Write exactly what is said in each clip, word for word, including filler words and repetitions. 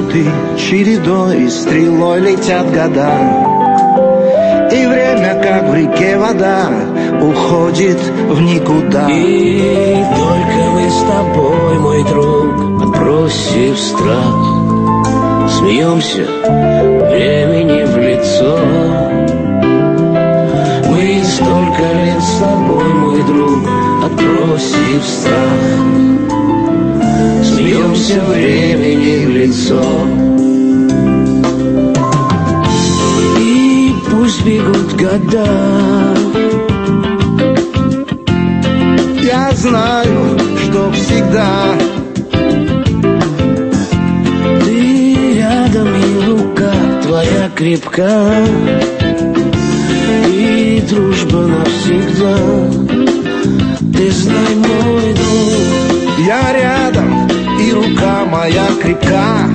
минуты чередой, стрелой летят года. И время, как в реке вода, уходит в никуда. И только мы с тобой, мой друг, отбросив страх, смеемся времени в лицо. Мы столько лет с тобой, мой друг, отбросив страх, смеемся времени в лицо. И пусть бегут года, я знаю, что всегда ты рядом, и рука твоя крепка, и дружба навсегда. Ты знай, мой друг, я рядом, и рука моя крепка,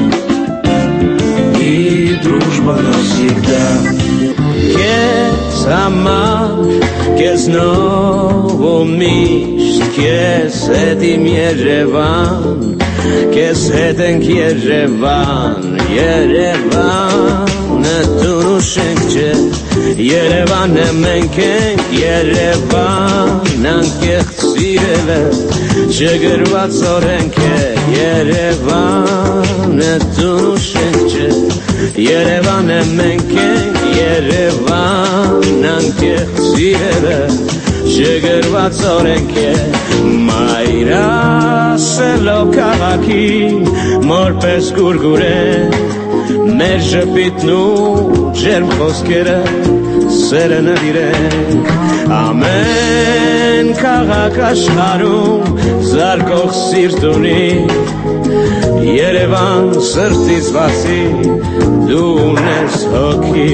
и дружба навсегда. Kes amar, kes novo mist, kes etim Yerevan, kes eten Yerevan, Yerevan, etunu shenkche, Yerevan emenken, Yerevan, ankech tsirele, shegervat zorenke, Yerevan, etunu shenkche, Yerevan emenken, Yerevan, ankech tsirele, shegervat zorenke, Mayra selo kavaki, morpes gurguren, մեր ժպիտն ու ջերմ խոսքերը սերը նվիրեն, ամեն քաղաք աշխարհում զարկող սիրտ ունի, Երևան սրտից բացի դու ունես հոգի,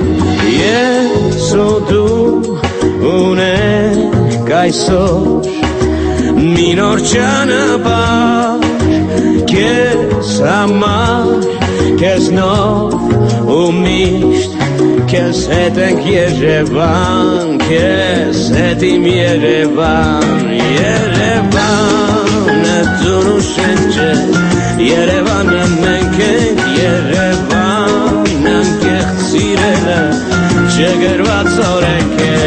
ես ու դու ունենք այսօր մի նոր ճանապարհ, քեզ համար, քեզ նոր ու միշտ, քեզ հետ ենք Երևան, քեզ հետ իմ Երևան, Երևանը ծունու շենջ է, Երևանը մենք ենք, Երևան անկեղծ սիրելը, չգրված օրենք է,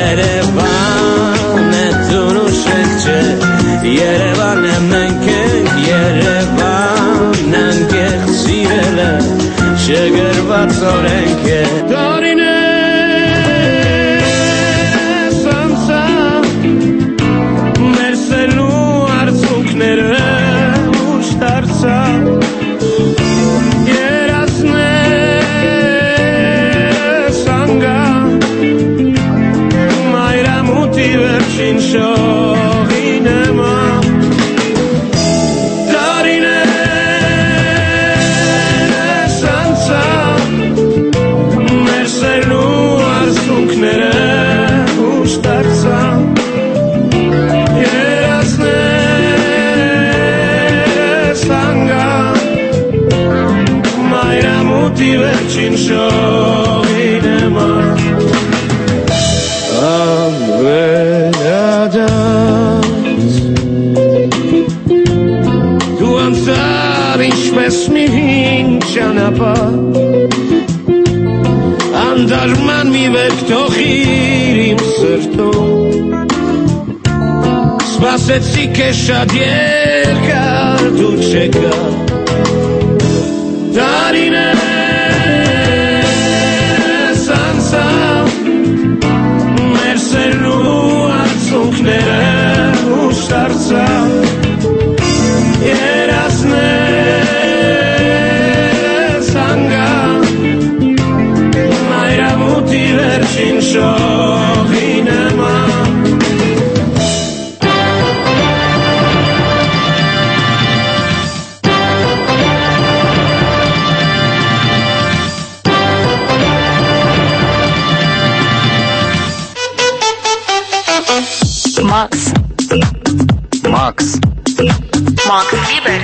Երևանը ծունու շենջ է, Երևանը մենք ենք, Երևան անկեղծ սիրելը, չգրված օրենք է, Տարին է սանցա, մեր սելու արցունքները ուշ դարձա, երացնես անգա, մայրամուտի վերջին շողի նեմա, վերջին շողի նեմա, ավերադած, դու անցար ինչպես մի հին ճանապարհ, անդարման մի վերք թողիր իմ սրտում, սպասեցի քեզ շատ երկար, դու չեկար, տարիներ մեր սերու արցունքները ուշ դարձա, երացնես անգա, մայրամուտի վերջին շողի նեմա, Макс. Макс. Макс Либер.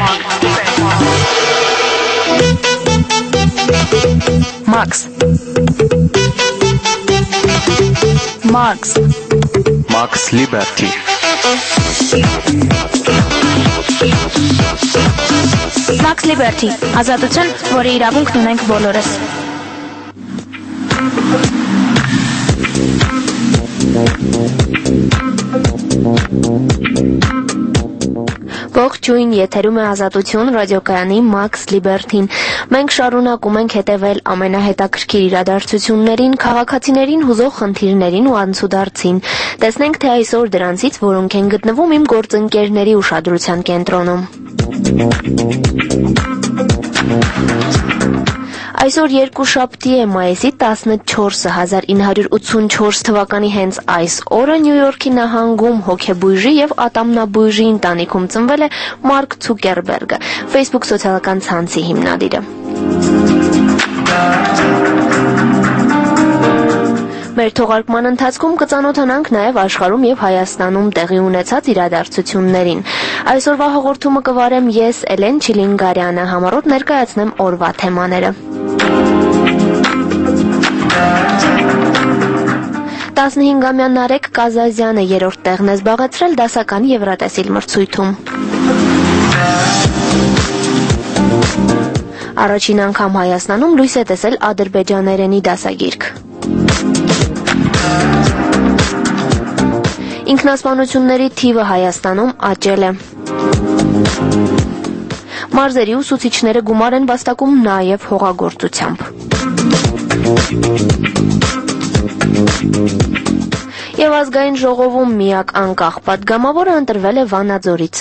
Макс. Макс. Макс Liberty. Макс Max Liberty, ազատություն, որի իրավունքն ունենք բոլորս։ Ողջույն, եթերում է Ազատություն ռադիոկայանի Max Liberty-ն։ Մենք շարունակում ենք հետևել ամենահետաքրքիր իրադարձություններին, քաղաքացիներին հուզող խնդիրներին ու անցուդարձին։ Տեսնենք, թե այսօր դրանցից որոնք են գտնվում իմ գործընկերների ուշադրության կենտրոնում։ Այսօր երկուշաբթի է, մայիսի տասնչորսը, հազար ինը հարյուր ութսունչորս թվականի հենց այս օրը Նյու Յորքի նահանգում հոգեբույժի եւ ատամնաբույժի ընտանիքում ծնվել է Մարկ Ցուկերբերգը, Facebook սոցիալական ցանցի հիմնադիրը։ Մեր թողարկման ընթացքում կծանոթանանք նաև աշխարհում եւ Հայաստանում տեղի ունեցած իրադարձություններին։ Այսօրվա հաղորդումը կվարեմ ես, Էլեն Չիլինգարյանը, համառոտ ներկայացնեմ օրվա թեմաները։ տասնհինգամյա Նարեկ Կազազյանը երրորդ տեղն է զբաղեցրել դասական եվրատեսիլ մրցույթում։ Առաջին անգամ Հայաստանում լույս է տեսել ադրբեջաներենի դասագիրք։ Ինքնասպանությունների թիվը Հայաստանում աճել է։ Մարզերի ուսուցիչները գումար են վաստակում նաև հողագործությամբ։ Եվ ազգային ժողովում միակ անկախ պատգամավորը ընտրվել է Վանաձորից։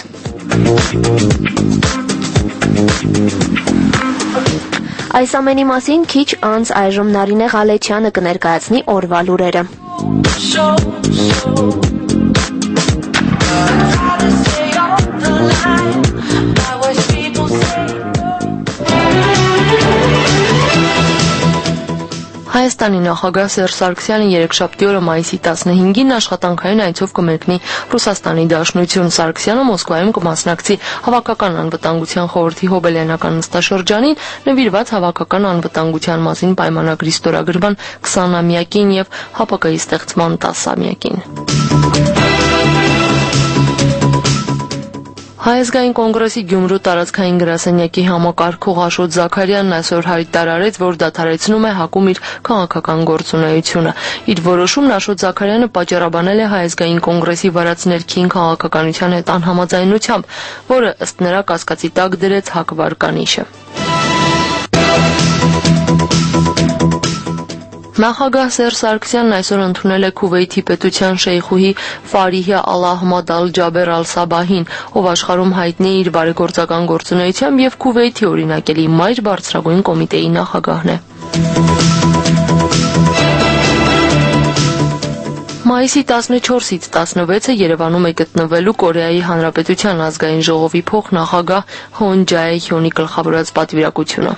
Այս ամենի մասին քիչ անց այժմ Նարինե Ղալեչյանը կներկայացնի օրվա լուրերը։ Հայաստանի նախագահ Սերժ Սարգսյանը երեքշաբթի օրը մայիսի տասնհինգին աշխատանքային այցով կմեկնի Ռուսաստանի Դաշնություն։ Սարգսյանը Մոսկվայում կմասնակցի Հավաքական անվտանգության խորհրդի հոբելյանական նստաշրջանին նվիրված Հավաքական անվտանգության մասին պայմանագրի ստորագրման քսանամյակին եւ Հ Պ Կ-ի ստեղծման տասամյակին։ Հայազգային կոնգրեսի Գյումրու տարածքային գրասենյակի համակարգող Աշոտ Զաքարյանն այսօր հայտարարեց, որ դադարեցնում է հակում իր քաղաքական գործունեությունը։ Իր որոշումն Աշոտ Զաքարյանը պատճառաբանել է Հայազգային կոնգրեսի վարած ներքին քաղաքականության հետ անհամաձայնությամբ, որը ըստ նրա կասկածի տակ դրեց ՀԱԿ վարկանիշը։ Նախագահ Սերժ Սարգսյանն այսօր ընդունել է Քուվեյթի պետության շեյխուհի Ֆարիհա Ալ-Ահմադ Ալ-Ջաբեր Ալ-Սաբահին, ով աշխարհում հայտնի է իր բարեգործական գործունեությամբ եւ Քուվեյթի օրինակելի մայր բարձրագույն կոմիտեի նախագահն է։ Մայիսի տասնչորսից տասնվեցը Երևանում է գտնվելու Կորեայի Հանրապետության ազգային ժողովի փոխնախագահ Հոն Ջաե Հյոնի գլխավորած պատվիրակությունը։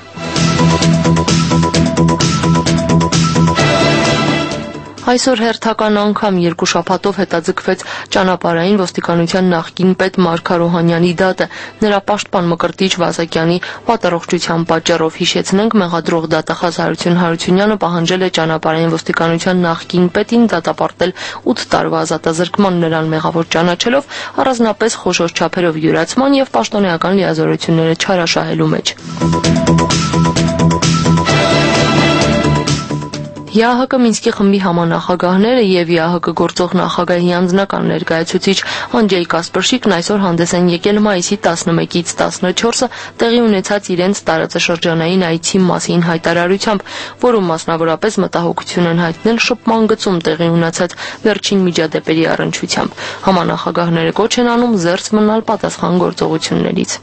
Այսօր հերթական անգամ երկու շաբաթով հետաձգվեց ճանապարհային ոստիկանության նախկին պետ Մարկ Արոհանյանի դատը։ Նրա պաշտպան Մկրտիչ Վազակյանի պատառողջության պատճառով հիշեցնենք, մեղադրող դատախազ Հարություն Հարությունյանը պահանջել է ճանապարհային ոստիկանության նախկին պետին դատապարտել ութ տարվա ազատազրկման, նրան մեղավոր ճանաչելով առանձնապես խոշոր չափերով յուրացման եւ պաշտոնեական լիազորությունները չարաշահելու մեջ։ ԵԱՀԿ Մինսկի խմբի համանախագահները եւ ԵԱՀԿ գործող նախագահի անձնական ներկայացուցիչ Անջեյ Կասպրշիկն այսօր հանդես են եկել մայիսի տասնմեկից տասնչորսը տեղի ունեցած իրենց տարածաշրջանային այցի մասին հայտարարությամբ, որում մասնավորապես մտահոգություն են հայտնել շփման գծում տեղի ունեցած վերջին միջադեպերի առնչությամբ։ Համանախագահները կոչ են անում զերծ մնալ պատասխան գործողություններից։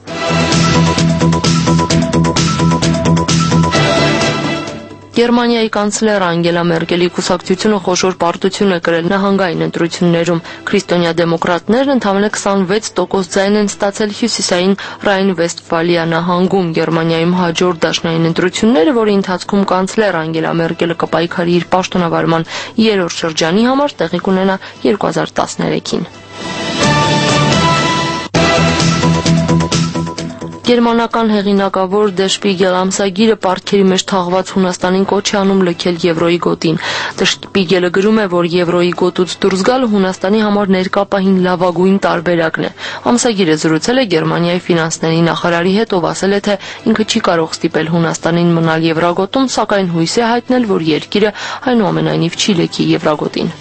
Գերմանիայի կանցլեր Անգելա Մերկելի կուսակցությունը խոշոր պարտություն է կրել նահանգային ընտրություններում։ Քրիստոնյա դեմոկրատներն ընդամենը քսանվեց տոկոս ձայն են ստացել հյուսիսային Ռայն-Վեստֆալիա նահանգում։ Գերմանիայում հաջորդ դաշնային ընտրությունները, որի ընթացքում կանցլեր Անգելա Մերկելը կպայքարի իր պաշտոնավարման երրորդ շրջանի համար, տեղի կունենա երկու հազար տասներեքին։ Գերմանական հեղինակավոր Der Spiegel ամսագիրը պարտքերի մեջ թաղված Հունաստանին կոչ է անում լքել Եվրոյի գոտին։ Der Spiegel-ը գրում է, որ Եվրոյի գոտուց դուրս գալը Հունաստանի համար ներկա պահին լավագույն տարբերակն է։ Ամսագիրը զրուցել է Գերմանիայի ֆինանսների նախարարի հետ, ով ասել է, թե ինքը չի կարող ստիպել Հունաստանին մնալ Եվրագոտում, սակայն հույս է հայտնել, որ երկիրը այնուամենայնիվ չի լքի Եվրագոտին։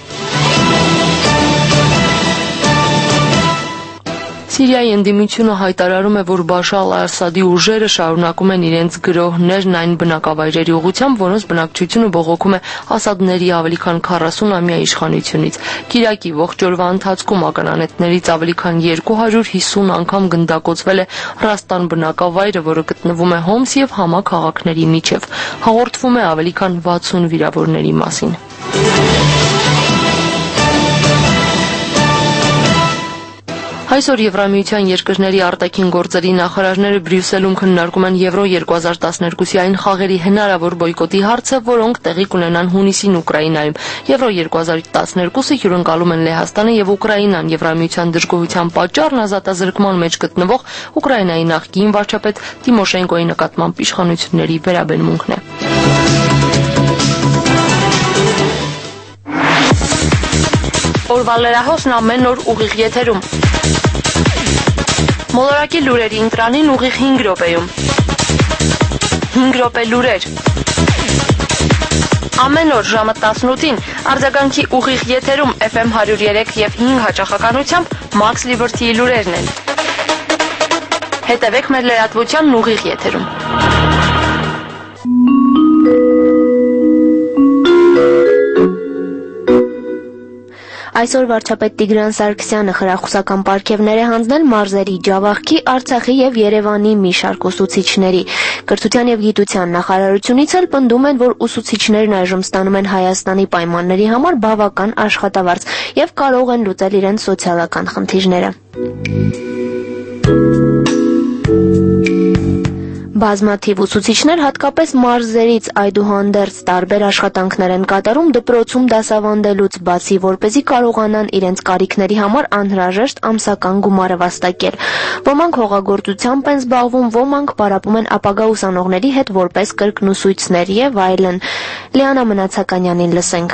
Սիրիայի ընդդիմությունը հայտարարում է, որ Բաշար al-Ասադի ուժերը շարունակում են իրենց գրոհներն այն բնակավայրերի ուղղությամբ, որոնց բնակչությունը բողոքում է Ասադների ավելի քան քառասուն-ամյա իշխանությունից։ Կիրակի ողջ օրվա ընթացքում ականանետներից ավելի քան երկու հարյուր հիսուն անգամ գնդակոծվել է Ռաստան բնակավայրը, որը գտնվում է Հոմս եւ Համա քաղաքների միջև։ Հաղորդվում է ավելի քան վաթսուն վիրավորների մասին։ Այսօր Եվրամիության երկրների արտաքին գործերի նախարարները Բրյուսելում քննարկում են Եվրո երկու հազար տասներկուսի այն խաղերի հնարավոր բոյկոտի հարցը, որոնք տեղի կունենան հունիսին Ուկրաինայում։ Եվրո երկու հազար տասներկուսը հյուրընկալում են Լեհաստանը եւ Ուկրաինան։ Եվրամիության դժգոհության պատճառն ազատազրկման մեջ գտնվող Ուկրաինայի նախկին վարչապետ Տիմոշենկոյի նկատմամբ իշխանությունների վերաբերմունքն է։ Օրվա լրահոսն ամեն օր ուղիղ եթերում։ Մոլորակի լուրերի ընտրանին ուղիղ հինգ րոպեում։ հինգ րոպե լուրեր։ Ամեն օր ժամը տասնութին արձագանքի ուղիղ եթերում Էֆ Էմ հարյուր երեք եւ հինգ հաճախականությամբ Max Liberty-ի լուրերն են։ Հետևեք մեր լրատվությանն ուղիղ եթերում։ Այսօր վարչապետ Տիգրան Սարգսյանը խրախուսական պարգևներ է հանձնել մարզերի, Ջավախքի, Արցախի եւ Երևանի մի շարք ուսուցիչների։ Կրթության եւ գիտության նախարարությունից էլ պնդում են, որ ուսուցիչներն այժմ ստանում են Հայաստանի պայմանների համար բավական աշխատավարձ եւ կարող են լուծել իրենց սոցիալական խնդիրները։ Բազմաթիվ ուսուցիչներ հատկապես մարզերից այդուհանդերձ տարբեր աշխատանքներ են կատարում դպրոցում դասավանդելուց բացի, որպեսզի կարողանան իրենց կարիքների համար անհրաժեշտ ամսական գումարը վաստակել։ Ոմանք հողագործությամբ են զբաղվում, ոմանք պարապում են ապագա ուսանողների հետ որպես կրկնուսույցներ եւ այլն։ Լիանա Մնացականյանին լսենք։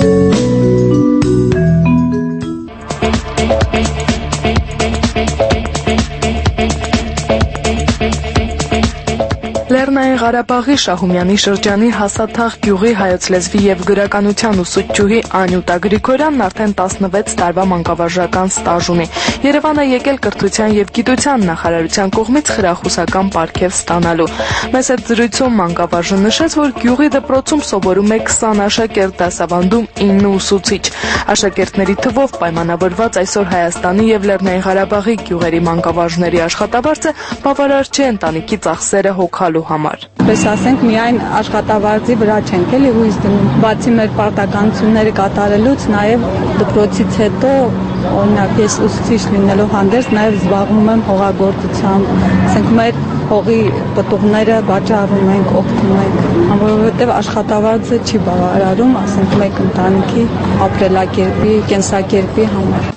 Լեռնային Ղարաբաղի Շահումյանի շրջանի Հասաթաղ գյուղի հայոց լեզվի եւ գրականության ուսուցչուհի Անյուտա Գրիգորյանն արդեն տասնվեց տարվա մանկավարժական ստաժ ունի։ Երևան է եկել կրթության եւ գիտության նախարարության կողմից խրախուսական պարգև ստանալու։ Մեծ այդ զրույցում մանկավարժը նշեց, որ գյուղի դպրոցում սովորում է քսան աշակերտ, դասավանդում ինը ուսուցիչ։ Աշակերտների թվով պայմանավորված այսօր Հայաստանի եւ Լեռնային Ղարաբաղի գյուղերի մանկավարժների աշխատավարձը բավարար չէ ընտանիքի ծախսերը հոգալու համար։ Պես ասենք, միայն աշխատավարձի վրա չենք էլի հույս դնում։ Բացի մեր պարտականությունները կատարելուց, նաև դպրոցից հետո, օրինակ, ես ուսուցիչ լինելով հանդերձ, նաև զբաղվում եմ հողագործությամբ։ Ասենք, մեր հողի պտուղները վաճառում ենք, օգնում ենք, որովհետև աշխատավարձը չի բավարարում, ասենք, մեկ ընտանիքի ապրելակերպի, կենսակերպի համար։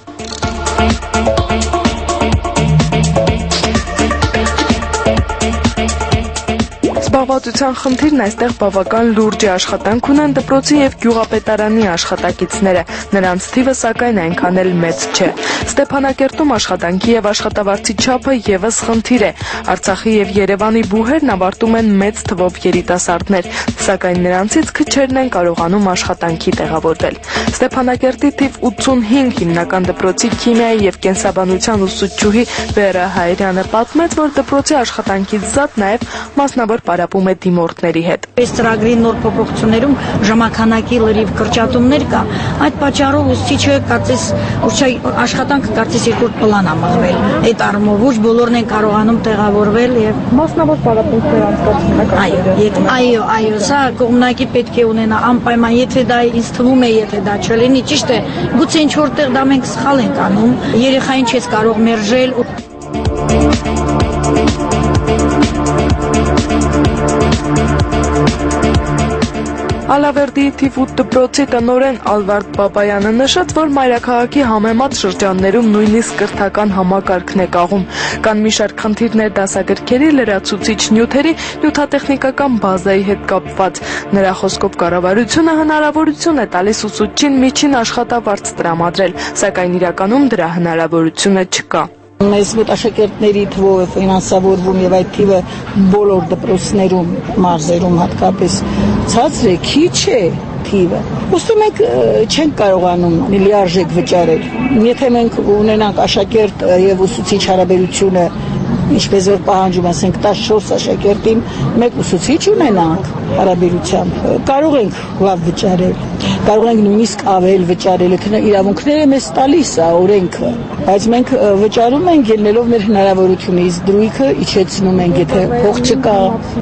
Զբաղվածության խնդիրն այստեղ բավական լուրջ է, աշխատանք ունեն դպրոցի եւ գյուղապետարանի աշխատակիցները, նրանց թիվը սակայն այնքան էլ մեծ չէ։ Ստեփանակերտում աշխատանքի եւ աշխատավարձի չափը եւս խնդիր է։ Արցախի եւ Երևանի բուհերն ավարտում են մեծ թվով երիտասարդներ, սակայն նրանցից քչերն են կարողանում աշխատանքի տեղավորվել։ Ստեփանակերտի թիվ ութսունհինգ հիմնական դպրոցի քիմիայի եւ կենսաբանության ուսուցչուհի Վերա Հայրյանը պատմեց, որ դպրոցի աշխատանքից զատ նաեւ մասնավոր պարապում է դիմորդների հետ։ Այս ծրագրի նոր փոփոխություններում ժամանականակի լրիվ կրճատումներ կա։ Այդ պատճառով ուսուցիչը կարծես աշխատանքը կարծես երկրորդ պլան է մղվել։ Այդ առումով ոչ բոլորն են կարողանում տեղավորվել եւ մասնավոր պարապմունքներ անցկացնել։ Այո, այո, այո, սա կողմնակի պետք է ունենա անպայման, եթե դա ինձ թվում է, եթե դա չլինի, ճիշտ է, գուցե ինչ որտեղ դա մենք սխալ ենք անում, երեխային չես կարող մերժել։ Ալավերդիի թիվ ութ դպրոցի տնօրեն Ալվարդ Բաբայանը նշեց, որ մայրաքաղաքի համեմատ շրջաններում նույնիսկ կրթական համակարգն է կաղում։ Կան մի շարք խնդիրներ դասագրքերի, լրացուցիչ նյութերի, նյութատեխնիկական բազայի հետ կապված։ Նրա խոսքով կառավարությունը հնարավորություն է տալիս ուսուցչին միջին աշխատավարձ տրամադրել, սակայն իրականում դրա հնարավորությունը չկա։ Մեզ մոտ աշակերտների թվով ֆինանսավորվում եւ այդ թիվը բոլոր դպրոցներում, մարզերում հատկապես ցածր է, քիչ է թիվը։ Ուստի մենք չենք կարողանում լիարժեք վճարել։ Եթե մենք ունենանք աշակերտ եւ ուսուցիչ հարաբերությունը, ինչպես որ պահանջում ասենք տասնչորս աշակերտին մեկ ուսուցիչ ունենանք հարաբերությամբ, կարող ենք լավ վճարել, կարող ենք նույնիսկ ավել վճարել, իրավունքները մեզ տալիս է օրենքը, բայց մենք վճարում ենք ելնելով մեր հնարավորությունից, դրույքը իջեցնում ենք, եթե փող չկա։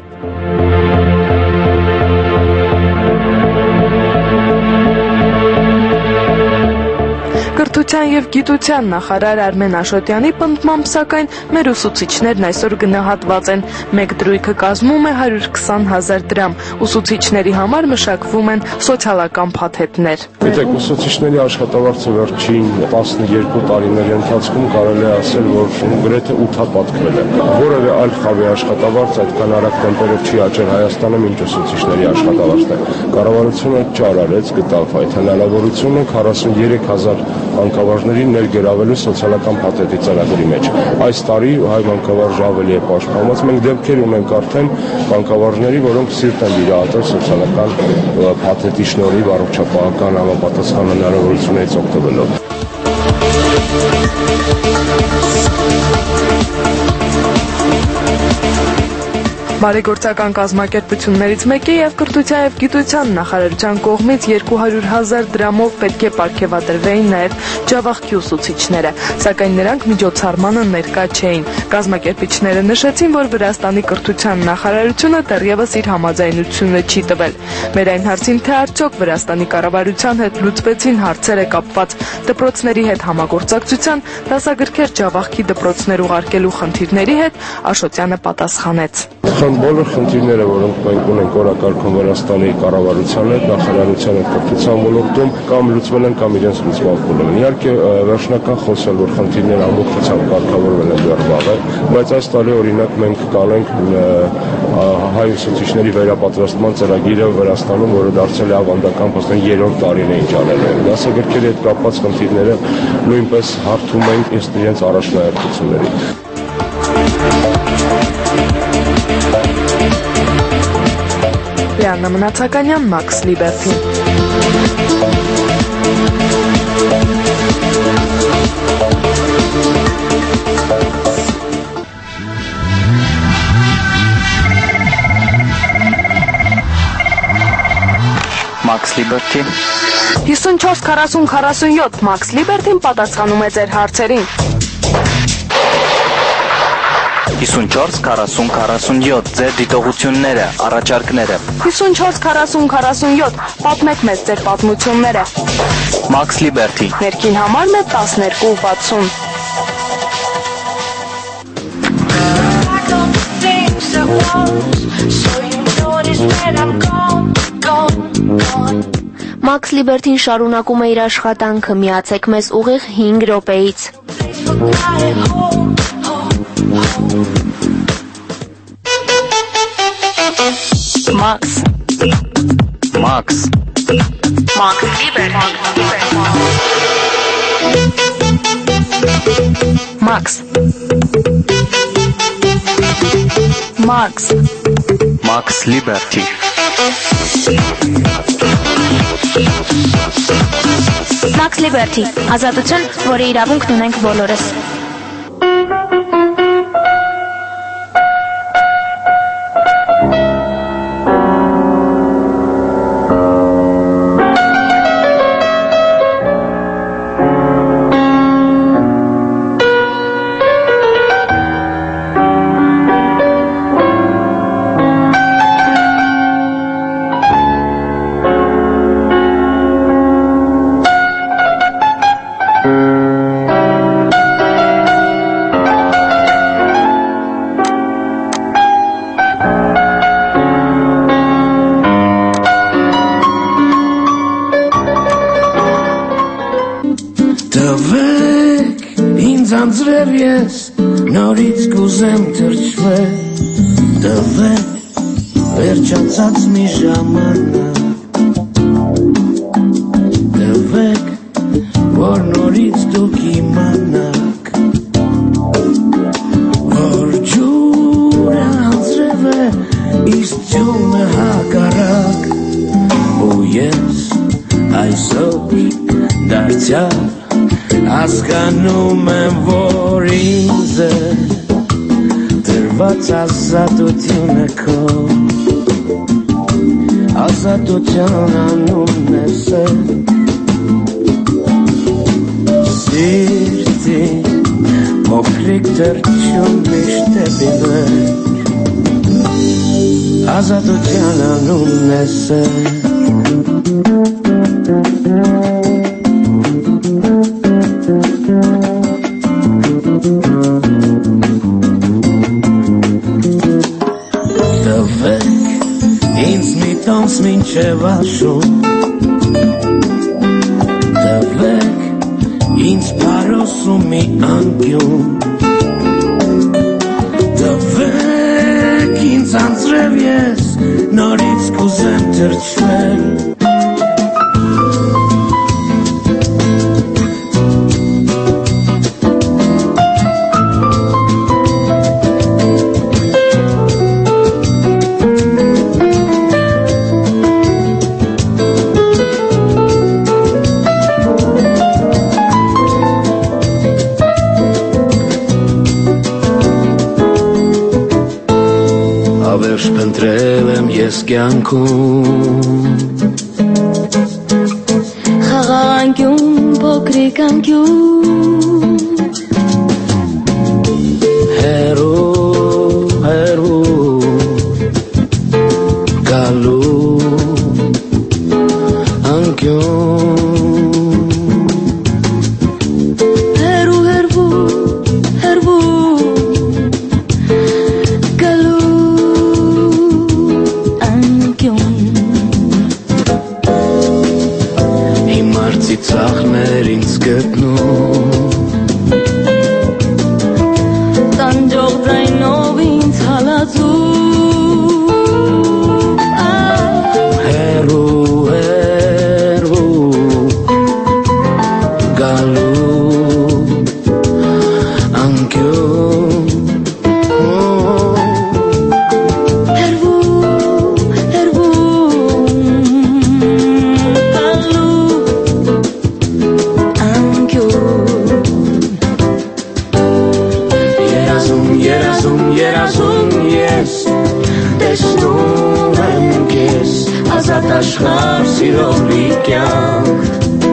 Կրթության և գիտության նախարար Արմեն Աշոտյանի պնդմամբ, սակայն մեր ուսուցիչներն այսօր գնահատված են։ Մեկ դրույքը կազմում է հարյուր քսան հազար դրամ։ Ուսուցիչների համար մշակվում են սոցիալական փաթեթներ։ Եթե ուսուցիչների աշխատավարձը վերջին տասնյոթ տարիների ընթացքում կարելի է ասել, որ գրեթե ութապատկվել է։ Որևէ այլ խավի աշխատավարձ այդքան արագ տեմպերով չի աճել Հայաստանում, ինչ ուսուցիչների աշխատավարձն է։ Կառավարությունը չարարեց, գտավ այդ հնարավորությունը քառասուներեք հազար բանկավարժներին ներգրավելու սոցիալական փաթեթի ծրագրի մեջ։ Այս տարի հայ բանկավարժը ավելի է պաշտպանված։ Մենք դեպքեր ունենք արդեն բանկավարժների, որոնք սիրտ են վիրահատել սոցիալական փաթեթի շնորհիվ առողջապահական համապատասխան հնարավորություններից օգտվելով։ Բարեգործական կազմակերպություններից մեկի և կրթության և գիտության նախարարության կողմից երկու հարյուր հազար դրամով պետք է պարգևատրվեին նաև ջավախքի ուսուցիչները, սակայն նրանք միջոցառմանը ներկա չէին։ Կազմակերպիչները նշեցին, որ Վրաստանի կրթության նախարարությունը դեռևս իր համաձայնությունը չի տվել։ Մեր այն հարցին, թե արդյոք Վրաստանի կառավարության հետ լուծվեցին հարցերը կապված դպրոցների հետ համագործակցության, դասագրքեր ջավախքի դպրոցներ ուղարկելու խնդիրների հետ, Աշոտյանը պատասխանեց։ Բոլոր խնդիրները, որոնք մենք ունենք օրակարգում Վրաստանի կառավարության հետ, նախարարության հետ կրթության ոլորտում, կամ լուծվել են, կամ իրենց լուծման փուլում են։ Իհարկե, վերջնական խոսել, որ խնդիրները ամբողջությամբ կարգավորվել են դեռ վաղ է, բայց այս տարի օրինակ մենք կանենք հայ ուսուցիչների վերապատրաստման ծրագիրը Վրաստանում, որը դարձել է ավանդական, փաստորեն երրորդ տարին է ինչ արել են։ Դասագրքերի հետ կապված խնդիրները նույնպես հարթում են իրենց առաջնահերթությունների։ Լիաննա Մնացականյան, Մաքս Լիբերթի։ Մաքս Լիբերթի։ հիսունչորս քառասուն քառասունյոթ Մաքս Լիբերթին պատասխանում է ձեր հարցերին։ հիսունչորս քառասուն քառասունյոթ ձեր դիտողությունները, առաջարկները։ հիսունչորս քառասուն քառասունյոթ պատմեք մեզ ձեր պատմությունները։ Մաքս Լիբերթի։ Ներքին համարն է տասներկու վաթսուն։ Մաքս Լիբերթին շարունակում է իր աշխատանքը, միացեք մեզ ուղիղ հինգ րոպեից։ Մաքս Մաքս Մաքս Լիբերթի Մաքս Մաքս Մաքս Լիբերթի Մաքս Լիբերթի, ազատություն, որի իրավունքն ունենք բոլորս։ անձրև ես նորից կուզեմ թրջվել տվեք վերջացած մի ժամանակ տվեք որ նորից դուք իմանաք որ ջուրը անձրև է իսկ ջուրը հակառակ ու ես այսօր դարձյալ հասկանում եմ, որ ինձ է դրված ազատությունը քո ազատության անունն է սիրտի փոքրիկ թրջուն միշտ է բիվեր ազատության անունն է մինչև աշուն տվեք ինձ պարոսում մի անկյուն տվեք ինձ անձրև ես նորից կուզեմ թրջվել կյանքում խաղաղանկյուն փոքրիկ անկյուն հերու հերու գալու անկյուն հերու հերու հերու ծաղներ ինձ գտնում տանջող ձայնով ինձ հալածում հերու հերու գալու անկյուն աշխարհ սիրով լի կյանք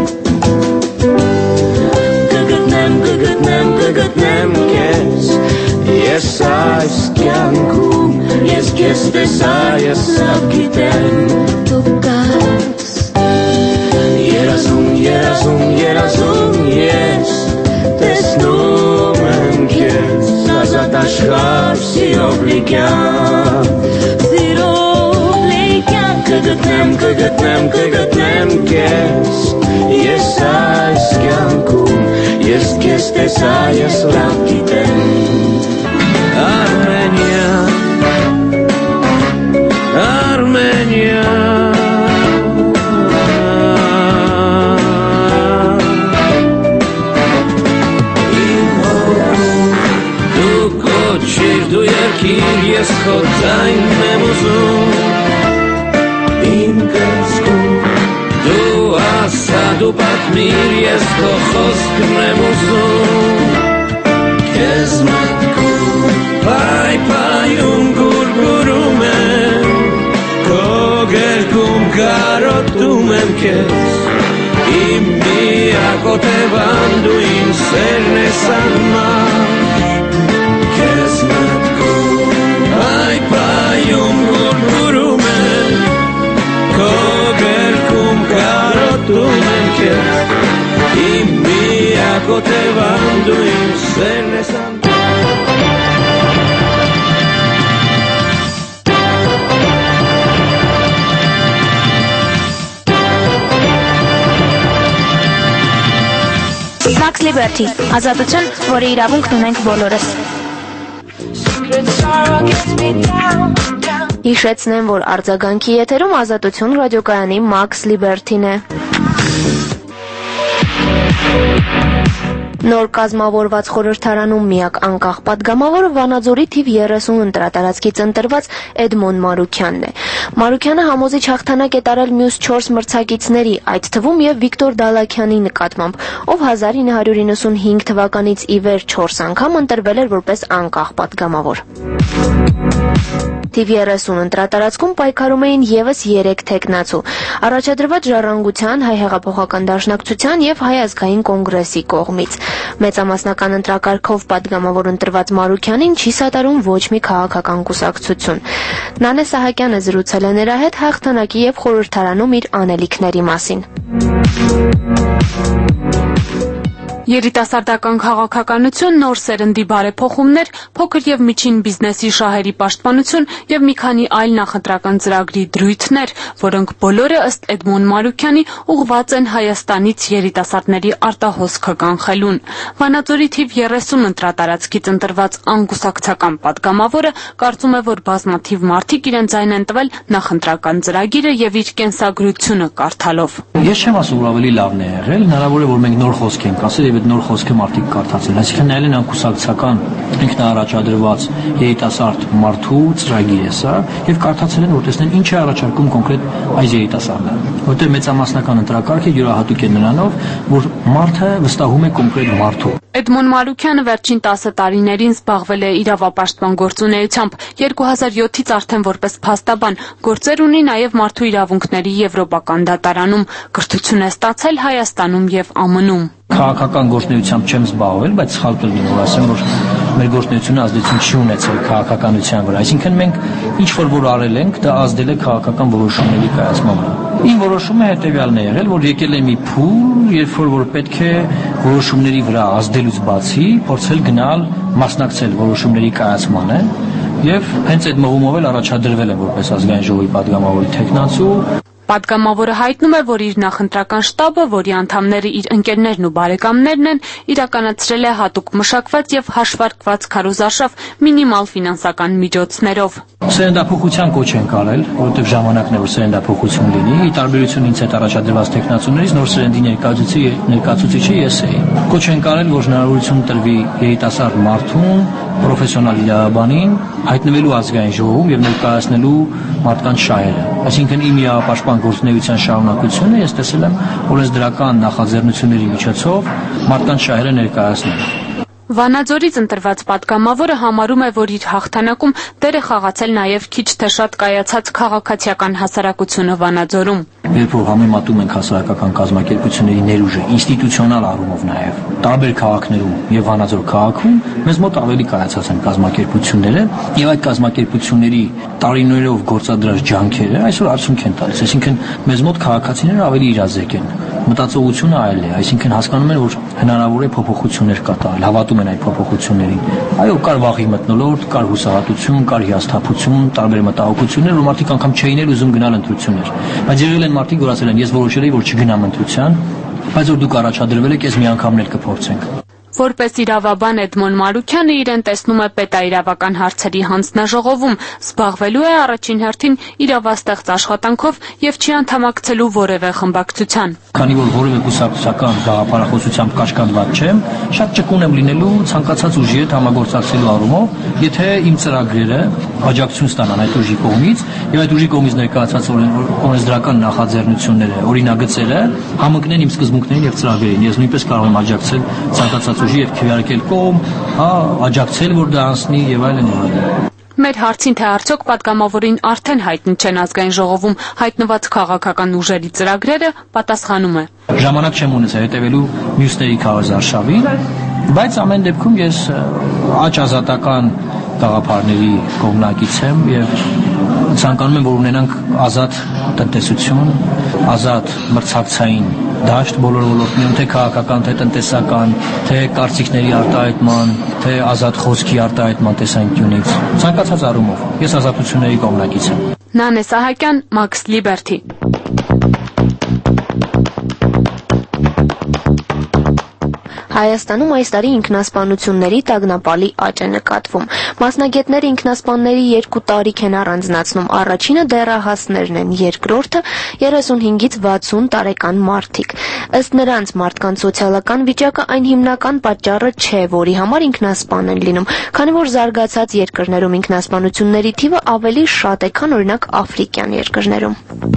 կգտնեմ, կգտնեմ, կգտնեմ քեզ ես այս կյանքում ես քեզ տեսա, ես սա գիտեմ դու կաս երազում, երազում, երազում ես տեսնում եմ քեզ ազատ աշխարհ սիրով լի կյանք կգտնեմ, կգտնեմ, կգտնեմ քեզ ես այս կյանքում ես քեզ տեսա, ես լավ գիտեմ Արմենիա Արմենիա Իմ հոգում դու կոչիր, դու երկիր ես քո ձայնն եմ ուզում Իմ կրծքում դու ասա դու պատմիր ես քո խոսքն եմ ուզում Քեզ մտքում պայպայում գուրգուրում եմ Քո գերքում կարոտում եմ քեզ Իմ միակոտևան դու իմ սերն ես անմար Քեզ մտքում պայպայում գուրգուրում եմ Քո գերքում կարոտում եմ քեզ Իմ միակոտևան դու իմ սերն ես անմար Max Liberty, ազատություն, որի իրավունքն ունենք բոլորս։ Հիշեցնեմ, որ արձագանքի եթերում Ազատություն ռադիոկայանի Max Liberty-ն է։ Նոր կազմավորված խորհրդարանում միակ անկախ պատգամավորը Վանաձորի թիվ երեսուն ընտրատարածքից ընտրված Էդմոն Մարուքյանն է։ Մարուքյանը համոզիչ հաղթանակ է տարել մյուս չորս մրցակիցների, այդ թվում եւ Վիկտոր Դալաքյանի նկատմամբ, ով հազար ինը հարյուր իննսունհինգ թվականից ի վեր չորս անգամ ընտրվել էր որպես անկախ պատգամավոր։ Թիվ երեսուն ընտրատարածքում պայքարում էին եւս երեք թեկնածու՝ առաջադրված Ժառանգության, Հայ հեղափոխական դաշնակցության եւ Հայ ազգային կոնգրեսի կողմից։ Մեծամասնական ընտրակարգով պատգամավոր ընտրված Մարուքյանին չի սատարում ոչ մի քաղաքական կուսակցություն։ Նանե Սահակյանը զրուցել է նրա հետ հաղթանակի եւ խորհրդարանում իր անելիքների մասին։ Երիտասարդական քաղաքականություն, նոր սերնդի բարեփոխումներ, փոքր եւ միջին բիզնեսի շահերի պաշտպանություն եւ մի քանի այլ նախընտրական ծրագրի դրույթներ, որոնք բոլորը ըստ Էդմոն Մարուքյանի ուղղված են Հայաստանից երիտասարդների արտահոսքը կանխելուն։ Վանաձորի թիվ երեսուն ընտրատարածքից ընտրված անկուսակցական պատգամավորը կարծում է, որ բազմաթիվ մարդիկ իրենց այն են տվել նախընտրական ծրագիրը եւ իր կենսագրությունը կարդալով։ Ես չեմ ասում, որ ավելի լավն է եղել, հնարավոր է, որ մենք նոր խոսք ենք ասել եւ այդ նոր խոսքը մարդիկ կարդացել։ Այսինքն նայել են անկուսակցական ինքնաառաջադրված երիտասարդ մարդու ծրագիր է սա եւ կարդացել են, որ տեսնեն ինչ է առաջարկում կոնկրետ այս երիտասարդը, որտեղ մեծամասնական ընտրակարգը յուրահատուկ է նրանով, որ մարդը վստահում է կոնկրետ մարդու։ Էդմոն Մարուքյանը վերջին տասը տարիներին զբաղվել է իրավապաշտպան գործունեությամբ, երկու հազար յոթից արդեն որպես փաստաբան, գործեր ունի նաև մարդու իրավունքների եվրոպական դատարանում, կրթություն է ստացել Հայաստանում եւ ԱՄՆ-ում։ Քաղաքական գործունեությամբ չեմ զբաղվել, բայց սխալ կլինի որ ասեմ, որ մեր գործունեությունը ազդեցություն չի ունեցել քաղաքականության վրա, այսինքն մենք ինչ որ որ արել ենք, դա ազդել է քաղաքական որոշումների կայացման վրա։ Իմ որոշումը հետեւյալն է եղել, որ եկել է մի փուլ, երբ որ որ պետք է որոշումների վրա ազդելուց բացի փորձել գնալ մասնակցել որոշումների կայացմանը եւ հենց այդ մղումով էլ առաջադրվել է որպես ազգային ժողովի պատգամավորի թեկնածու։ Պատգամավորը հայտնում է, որ իր նախընտրական շտաբը, որի անդամները իր ընկերներն ու բարեկամներն են, իրականացրել է հատուկ մշակված եւ հաշվարկված քարոզարշավ մինիմալ ֆինանսական միջոցներով։ Սերնդափոխության կոչ են կարել, որովհետև ժամանակն է որ սերնդափոխություն լինի, ի տարբերություն ինձ հետ առաջադրված տեխնացուներից նոր սերնդի ներկայացուցիչի ներկայացուցիչը ես էի։ Կոչ են կարել, որ հնարավորություն տրվի երիտասարդ մարդուն, պրոֆեսիոնալ իրավաբանին հայտնվելու ազգային ժողովում եւ ներկայացնելու մարդկանց շահերը։ Այսինքն իմ իրավապաշտպան գործունեության շարունակությունը ես տեսել եմ օրենսդրական նախաձեռնությունների միջոցով մարդկանց շահերը ներկայացնել։ Վանաձորից ընտրված պատգամավորը համարում է, որ իր հաղթանակում դեր է խաղացել նաև քիչ թե շատ կայացած քաղաքացիական հասարակությունը Վանաձորում։ Երբ որ համեմատում ենք հասարակական կազմակերպությունների ներուժը ինստիտուցիոնալ առումով նաև տարբեր քաղաքներում եւ Վանաձոր քաղաքում մեզ մոտ ավելի կայացած են կազմակերպությունները եւ այդ կազմակերպությունների տարիներով գործադրած ջանքերը այսօր արդյունք են տալիս, այսինքն մեզ մոտ քաղաքացիները ավելի իրազեկ են, մտածողությունը այլ է, այսինքն հասկանում են, որ հնարավոր է փոփոխություններ կատարել, հավատում են այդ փոփոխություններին։ Այո, կար վախի մթնոլորտ, կար հուսահատություն, կար հիասթափություն, տարբեր մտահոգություններ, որ մարդիկ անգամ չէին էլ ուզում գնալ ընտրություններ։ Բայց եղել են մարդիկ, որ ասել են, ես որոշել եմ, որ չգնամ ընտրության, բայց որ դուք առաջադրվել եք, ես մի անգամն էլ կփորձենք։ Որպես իրավաբան Էդմոն Մարուքյանը իրեն տեսնում է պետաիրավական հարցերի հանձնաժողովում, զբաղվելու է առաջին հերթին իրավաստեղծ աշխատանքով եւ չի անդամակցելու որևէ խմբակցության։ Քանի որ որևէ կուսակցական գաղափարախոսությամբ կաշկանդված չեմ, շատ ճկուն եմ լինելու ցանկացած ուժի հետ համագործակցելու առումով, եթե իմ ծրագրերը աջակցություն ստանան այդ ուժի կողմից եւ այդ ուժի կողմից ներկայացած օրենսդրական նախաձեռնությունները, օրինագծերը համընկնեն իմ սկզբունքներին եւ ծրագրերին։ Ես նույնպես կարող եմ աջակցել ցանկացած ուժի եւ քվեարկել կողմ, հա, աջակցել, որ դա անցնի եւ այլն եւ այլն։ Մեր հարցին թե արդյոք պատգամավորին արդեն հայտնի չեն ազգային ժողովում հայտնված քաղաքական ուժերի ծրագրերը, պատասխանում է. Ժամանակ չեմ ունեցել հետևելու մյուսների քարոզարշավին, բայց ամեն դեպքում ես աճ ազատական գաղափարների կողմնակից եմ եւ ցանկանում եմ, որ ունենանք ազատ տնտեսություն, ազատ մրցակցային դաշտ բոլոր ոլորտներում, թե քաղաքական, թե տնտեսական, թե կարծիքների արտահայտման, թե ազատ խոսքի արտահայտման տեսանկյունից։ Ցանկացած առումով ես ազատությունների կողմնակից եմ։ Նանե Սահակյան, Max Liberty։ Հայաստանում այս տարի ինքնասպանությունների տագնապալի աճ է նկատվում։ Մասնագետները ինքնասպանների երկու տարիք են առանձնացնում։ Առաջինը դեռահասներն են, երկրորդը երեսունհինգից վաթսուն տարեկան մարդիկ։ Ըստ նրանց մարդկանց սոցիալական վիճակը այն հիմնական պատճառը չէ, որի համար ինքնասպան են լինում, քանի որ զարգացած երկրներում ինքնասպանությունների թիվը ավելի շատ է, քան օրինակ աֆրիկյան երկրներում։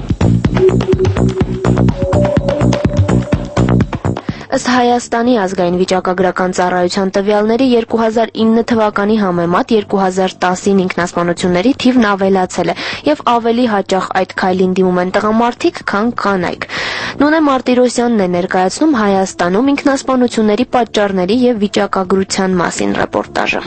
Ըստ Հայաստանի ազգային վիճակագրական ծառայության տվյալների երկու հազար ինը թվականի համեմատ երկու հազար տասին ինքնասպանությունների թիվն ավելացել է եւ ավելի հաճախ այդ քայլին դիմում են տղամարդիկ, քան կանայք։ Նունե Մարտիրոսյանն է ներկայացնում Հայաստանում ինքնասպանությունների պատճառների եւ վիճակագրության մասին ռեպորտաժը։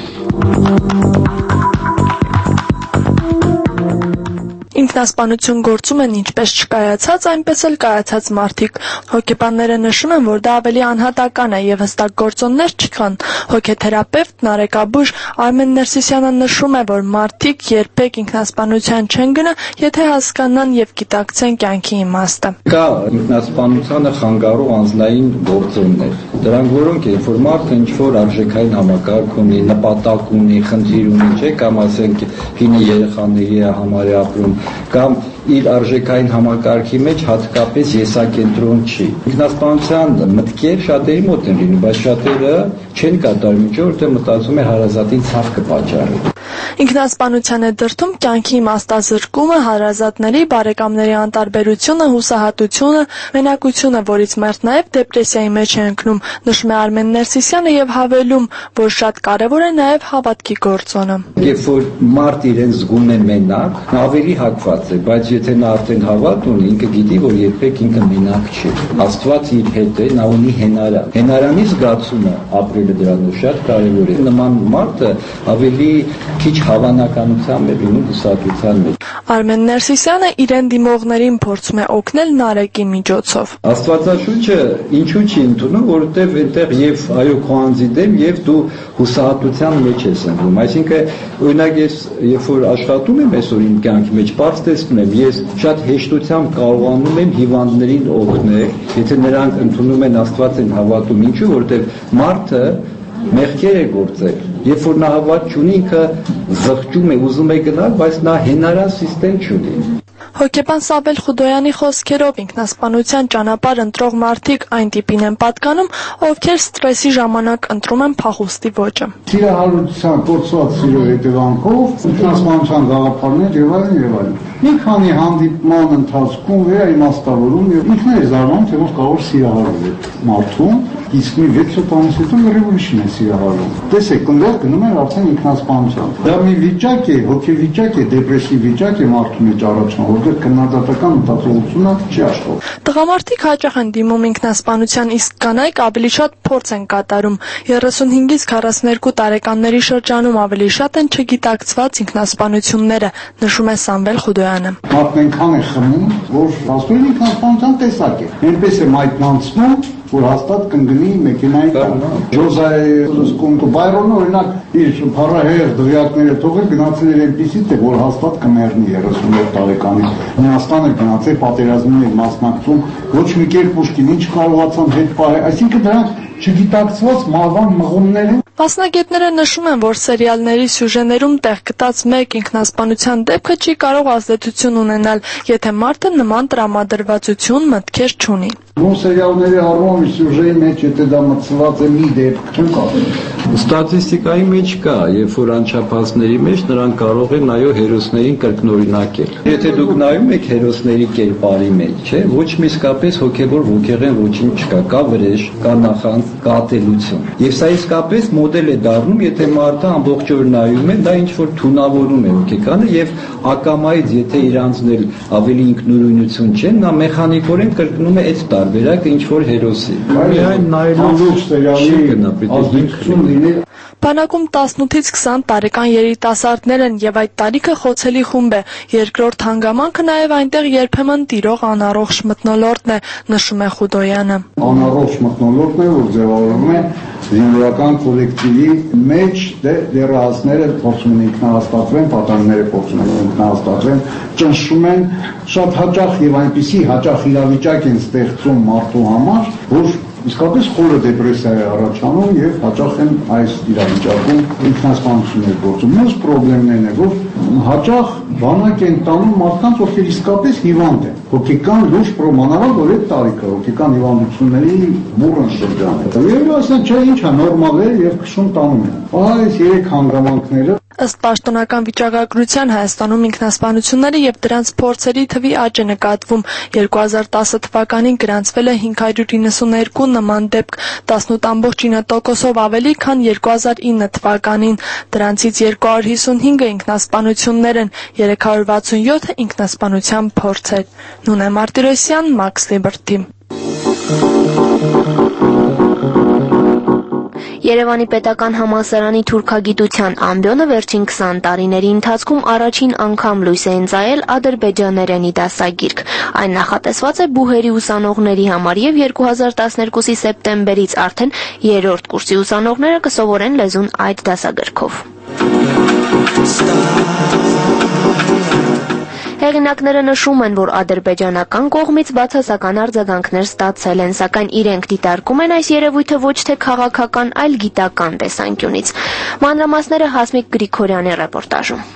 Ինքնասպանություն գործում են ինչպես չկայացած, այնպես էլ կայացած մարդիկ։ Հոգեբանները նշում են, որ դա ավելի անհատական է եւ հստակ գործոններ չկան։ Հոգեթերապևտ Նարեկաբույժ Արմեն Ներսիսյանը նշում է, որ մարդիկ երբեք ինքնասպանության չեն գնա, եթե հասկանան եւ գիտակցեն կյանքի իմաստը։ Կա ինքնասպանությանը խանգարող անձնային գործոններ։ Դրանք որոնք են, որ մարդը ինչ-որ արժեքային համակարգ ունի, նպատակ ունի, խնդիր ունի, չէ՞, կամ ասենք հինը երեխաների է համարյա ապրում, կամ իր արժեքային համակարգի մեջ հատկապես եսակենտրոն չի։ Ինքնասպանության մտքեր շատերի մոտ են լինում, բայց շատերը չեն կատարում, որովհետև մտածում է հարազատին ցավ կպատճառի։ Ինքնասպանության է դրդում կյանքի իմաստազրկումը, հարազատների, բարեկամների անտարբերությունը, հուսահատությունը, մենակությունը, որից մերթ նաև դեպրեսիայի մեջ է ընկնում, նշում է Արմեն Ներսիսյանը եւ հավելում, որ շատ կարեւոր է նաև հավատքի գործոնը։ Երբ որ մարդ իրեն զգում է մենակ, ավելի հակված է, բայց եթե նա արդեն հավատ ունի, ինքը գիտի, որ երբեք ինքը մենակ չի։ Աստված իր հետ է, նա ունի հենարան։ Հենարանի զգացումը ապրելը դրանով շատ կարևոր է։ Նման մարդը ավելի քիչ հավանականությամբ է լինում հուսահատության մեջ։ Արմեն Ներսիսյանը իրեն դիմողներին փորձում է օգնել Նարեկի միջոցով։ Աստվածաշունչը ինչու չի ընդունում, որովհետև այնտեղ եւ այո քո անձի դեմ եւ դու հուսահատության մեջ ես ընկնում։ Այսինքն օրինակ ես երբ որ աշխատում եմ այսօր իմ կյանքի մեջ, բարձ տեսնում եմ, ես շատ հեշտությամբ կարողանում եմ հիվանդներին օգնել, եթե նրանք ընդունում են Աստված են հավատում, ինչու, որովհետև մարդը մեղքեր է գործել։ Երբ որ նա հավատ չունի, ինքը զղջում է, ուզում է գնալ, բայց նա հենարան սիստեմ չունի։ Հոգեբան Սաբել Խուդոյանի խոսքերով ինքնասպանության ճանապարհ ընտրող մարդիկ այն տիպին են պատկանում, ովքեր ստրեսի ժամանակ ընտրում են փախուստի ոճը։ Սիրահարության կորցված սիրո հետևանքով ինքնասպանության գաղափարներ եւ այլն եւ այլն։ Մի քանի հանդիպման ընթացքում վերաիմաստավորում եւ ինքն է զարմանում, թե ոնց կարող սիրահարվել է մարդուն, իսկ մի վեց տարուց հետո լրիվ ուրիշն է սիրահարվում։ Տեսեք, այնտեղ գնում են արդեն ինքնասպանության։ Դա մի վիճակ է, հոգեվիճակ է, դեպրեսիվ վիճակ է մարդու մեջ առաջանում, որտեղ քննադատական մտածողությունը չի աշխատում։ Տղամարդիկ հաճախ են դիմում ինքնասպանության, իսկ կանայք ավելի շատ փորձ են կատարում։ երեսունհինգից քառասուներկու տարեկանների շրջանում ավելի շատ են չգիտակցված ինքնասպանությունները, նշում է Սամվել Խուդոյանը։ Մարդն այնքան է խմում, որ հասնում ինքնասպանության տեսակ է։ Այնպես է մայտնանցնում, որ հաստատ կընկնի մեքենայի տակ։ Ջոզայի սկունտը Բայրոնը օրինակ իր փառահեղ դղյակները թողել գնացել էր այնպեսի թե որ հաստատ կմեռնի երեսունյոթ տարեկանից։ Հայաստանը գնացել պատերազմին էր մասնակցում, ոչ մի կերպ ուշքին ինչ կարողացան հետ պահել, այսինքն դրանք չգիտակցված մահվան մղումներ են։ Մասնագետները նշում են, որ սերիալների սյուժեներում տեղ գտած մեկ ինքնասպանության դեպքը չի կարող ազդեցություն ունենալ, եթե մարդը նման տրամադրվածություն մտքեր չունի։ Նույն սերիալների առումով սյուժեի մեջ եթե դա մտցված է մի դեպք չեմ կարող։ Ստատիստիկայի մեջ կա, երբ որ անչափածների մեջ նրանք կարող են այո հերոսներին կրկնօրինակել։ Եթե դուք նայում եք հերոսների կերպարի մեջ, չէ, ոչ մի իսկապես հոգևոր ոգեղեն ոչինչ չկա, կա վրեժ, կա նախանձ, կա ատելություն։ Եվ սա իսկապես մոդել է դառնում, եթե մարդը ամբողջ օր նայում է, դա ինչ որ թունավորում է հոգեկանը եւ ակամայից եթե իրանցն էլ ավելի ինքնուրույնություն չեն, նա մեխանիկորեն կրկնում է այդ տարբերակը ինչ որ հերոսի։ Միայն նայելով սերիալի ազդեցություն լինի։ Բանակում տասնութից քսան տարեկան երիտասարդներ են եւ այդ տարիքը խոցելի խումբ է։ Երկրորդ հանգամանքը նաեւ այնտեղ երբեմն տիրող անառողջ մթնոլորտն է, նշում է Խուդոյանը։ Անառողջ մթնոլորտն է, որ ձևավորվում է զինվորական կոլեկտիվի մեջ, դե դեռահասները փորձում են ինքնահաստատվեն, պատանիները փորձում են ինքնահաստատվեն, ճնշում են շատ հաճախ եւ այնպիսի հաճախ իրավիճակ են ստեղծում մարդու համար, որ իսկապես խորը դեպրեսիա է առաջանում եւ հաճախ են այս իրավիճակում ինքնասպանություններ գործում։ Մյուս խնդիրներն է, որ հաճախ բանակ են տանում մարդկանց, ովքեր իսկապես հիվանդ են, հոգեկան լուրջ պրոմանավալ, որ այդ տարիքը հոգեկան հիվանդությունների բուրըն շրջան է։ Եվ ասեն, չէ, ինչ է, նորմալ է եւ քշում տանում են։ Այս երեք հանգամանքները Ըստ պաշտոնական վիճակագրության Հայաստանում ինքնասպանությունների եւ դրանց փորձերի թվի աճ է նկատվում։ երկու հազար տասը թվականին գրանցվել է հինգ հարյուր իննսուններկու նման դեպք, տասնութ կόμμα ինը տոկոսով ավելի, քան երկու հազար ինը թվականին։ Դրանցից երկու հարյուր հիսունհինգը ինքնասպանություններ են, երեք հարյուր վաթսունյոթը ինքնասպանության փորձեր։ Նունե Մարտիրոսյան, Max Liberty։ Երևանի պետական համալսարանի թուրքագիտության ամբիոնը վերջին քսան տարիների ընթացքում առաջին անգամ լույս է ընծայել ադրբեջաներենի դասագիրք։ Այն նախատեսված է բուհերի ուսանողների համար եւ երկու հազար տասներկուսի սեպտեմբերից արդեն երրորդ կուրսի ուսանողները կսովորեն լեզուն այդ դասագրքով։ Հեղինակները նշում են, որ ադրբեջանական կողմից բացասական արձագանքներ ստացել են, սակայն իրենք դիտարկում են այս երևույթը ոչ թե քաղաքական, այլ գիտական տեսանկյունից։ Մանրամասները Հասմիկ Գրիգորյանի ռեպորտաժում։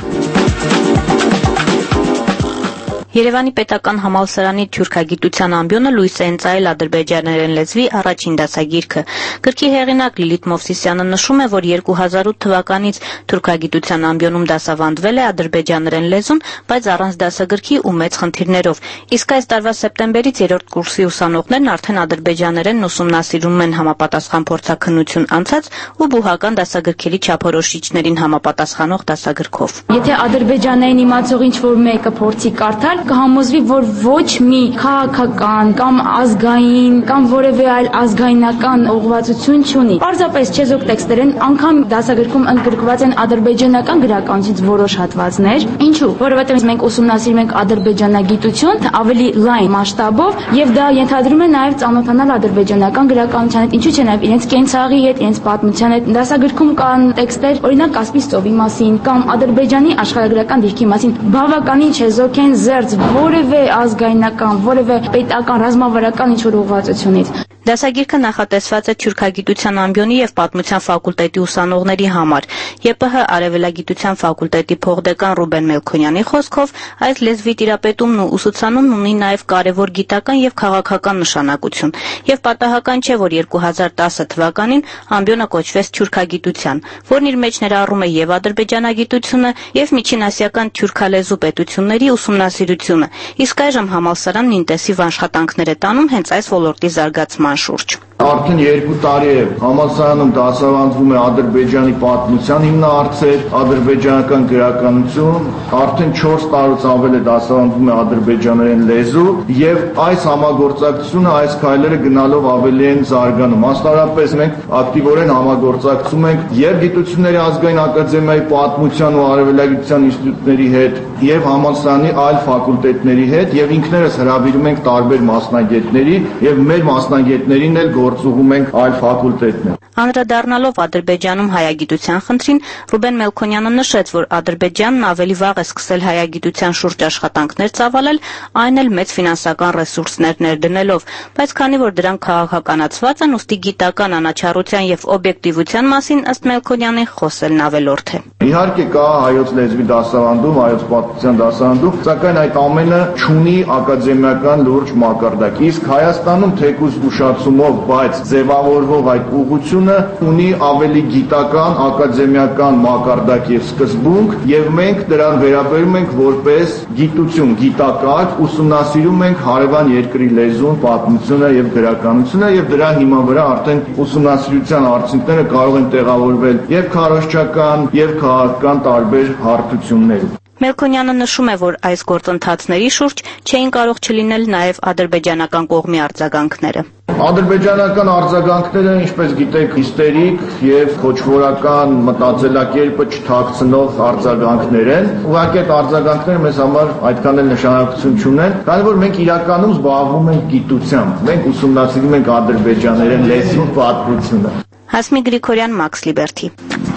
Երևանի պետական համալսարանի թուրքագիտության ամբիոնը լույս է ընծայել ադրբեջաներեն լեզվի առաջին դասագիրքը։ Գրքի հեղինակ Լիլիթ Մովսիսյանը նշում է, որ երկու հազար ութ թվականից թուրքագիտության ամբիոնում դասավանդվել է ադրբեջաներեն լեզուն, բայց առանց դասագրքի ու մեծ խնդիրներով։ Իսկ այս տարվա սեպտեմբերից երրորդ կուրսի ուսանողներն արդեն ադրբեջաներենն ուսումնասիրում են համապատասխան փորձաքննություն անցած ու բուհական դասագրքերի չափորոշիչներին համապատասխանող դասագրքով։ Եթե ադրբեջաներեն իմացող ինչ-որ մեկը փորձի կարդալ, կհամոզվի, որ ոչ մի քաղաքական կամ ազգային կամ որևէ այլ ազգայնական ուղղվածություն չունի։ Պարզապես չեզոք տեքստերեն անգամ դասագրքում ընդգրկված են ադրբեջանական գրականությունից որոշ հատվածներ։ Ինչու՞, որովհետև մենք ուսումնասիրում ենք ադրբեջանագիտություն ավելի լայն մասշտաբով եւ դա ենթադրում է նաեւ ծանոթանալ ադրբեջանական գրականության հետ, ինչու՞ չէ նաեւ իրենց կենցաղի հետ, իրենց պատմության հետ։ Դասագրքում կան տեքստեր, օրինակ Կասպից ծովի մասին կամ Ադրբեջանի աշխարհագրական դիրքի մասին։ Բավականին չեզոք են զերծ որևէ ազգայնական, որևէ պետական, ռազմավարական ինչ-որ ուղղվածությունից։ Դասագիրքը նախատեսված է թուրքագիտության ամբիոնի եւ պատմության ֆակուլտետի ուսանողների համար։ ԵՊՀ արևելագիտության ֆակուլտետի փոխդեկան Ռուբեն Մելքոնյանի խոսքով այս լեզվի տիրապետումն ու ուսուցանումն ունի նաեւ կարեւոր գիտական եւ քաղաքական նշանակություն, եւ պատահական չէ, որ երկու հազար տասը թվականին ամբիոնը կոչվեց թուրքագիտության, որն իր մեջ ներառում է եւ ադրբեջանագիտությունը եւ միջինասիական թյուրքալեզու պետությունների ուսումնասիրությունը, իսկ այժմ համալսարանն ինտենսիվ աշխատանքներ է տանում հենց այս ոլորտի զարգացման շուրջ։ Արդեն երկու տարի է համալսարանում դասավանդվում է Ադրբեջանի պատմության հիմնահարցեր, ադրբեջանական գրականություն, արդեն չորս տարուց ավել է դասավանդվում է ադրբեջաներեն լեզու եւ այս համագործակցությունը, այս քայլերը գնալով ավելի են զարգանում։ Մասնավորապես մենք ակտիվորեն համագործակցում ենք եւ Գիտությունների ազգային ակադեմիայի պատմության ու արևելագիտության ինստիտուտների հետ եւ համալսարանի այլ ֆակուլտետների հետ եւ ինքներս հրավիրում ենք տարբեր մասնագետների եւ մեր մասնագետներին էլ գործուղում ենք այլ ֆակուլտետներ։ Անդրադառնալով Ադրբեջանում հայագիտության խնդրին, Ռուբեն Մելքոնյանը նշեց, որ Ադրբեջանն ավելի վաղ է սկսել հայագիտության շուրջ աշխատանքներ ծավալել, այն էլ մեծ ֆինանսական ռեսուրսներ ներդնելով, բայց քանի որ դրանք քաղաքականացված են, ուստի գիտական անաչառության եւ օբյեկտիվության մասին ըստ Մելքոնյանի խոսելն ավելորդ է։ Իհարկե կա հայոց լեզվի դասավանդում, հայոց պատմության դասավանդում, սակայն այդ ամենը չունի ակադեմիական լուրջ մակարդակ։ Իսկ Հայաստանում թեկուզ ուշացումով, բայց ձևավորվող այդ ուղղությունը ունի ավելի գիտական, ակադեմիական մակարդակ եւ սկզբունք, եւ մենք դրան վերաբերում ենք որպես գիտություն, գիտակարգ, ուսումնասիրում ենք հարևան երկրի լեզուն, պատմությունը եւ գրականությունը եւ դրա հիման վրա արդեն ուսումնասիրության արդյունքները կարող են տեղավորվել եւ քարոզչական եւ քաղաքական տարբեր հարթություններում։ Մելքոնյանը նշում է, որ այս գործընթացների շուրջ չէին կարող չլինել նաև ադրբեջանական կողմի արձագանքները։ Ադրբեջանական արձագանքները, ինչպես գիտեք, հիստերիկ եւ խոչվորական մտածելակերպը չթաքցնող արձագանքներ են։ Ուղղակի այդ արձագանքները մեզ համար այդքան էլ նշանակություն չունեն, քանի որ մենք իրականում զբաղվում ենք գիտությամբ։ Մենք ուսումնասիրում ենք ադրբեջաներեն լեզու պատմությունը։ Հասմիկ Գրիգորյան, Max Liberty։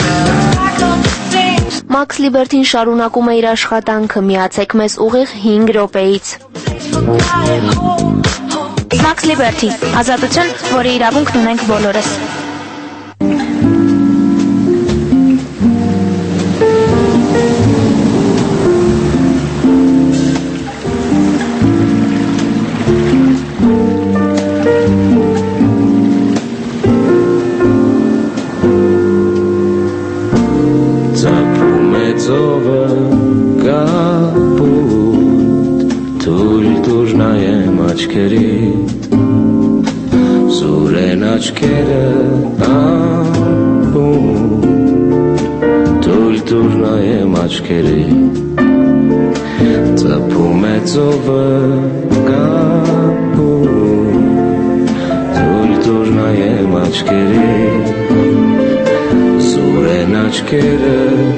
Max Liberty-ն շարունակում է իր աշխատանքը, միացեք մեզ ուղիղ հինգ րոպեից։ Max Liberty, ազատություն, որի իրավունքն ունենք բոլորս։ Սուրեն աչքերը ամբուն Թույլ տուր նայեմ աչքերի Ծփում է ծովը կապուն Թույլ տուր նայեմ աչքերի Սուրեն աչքերը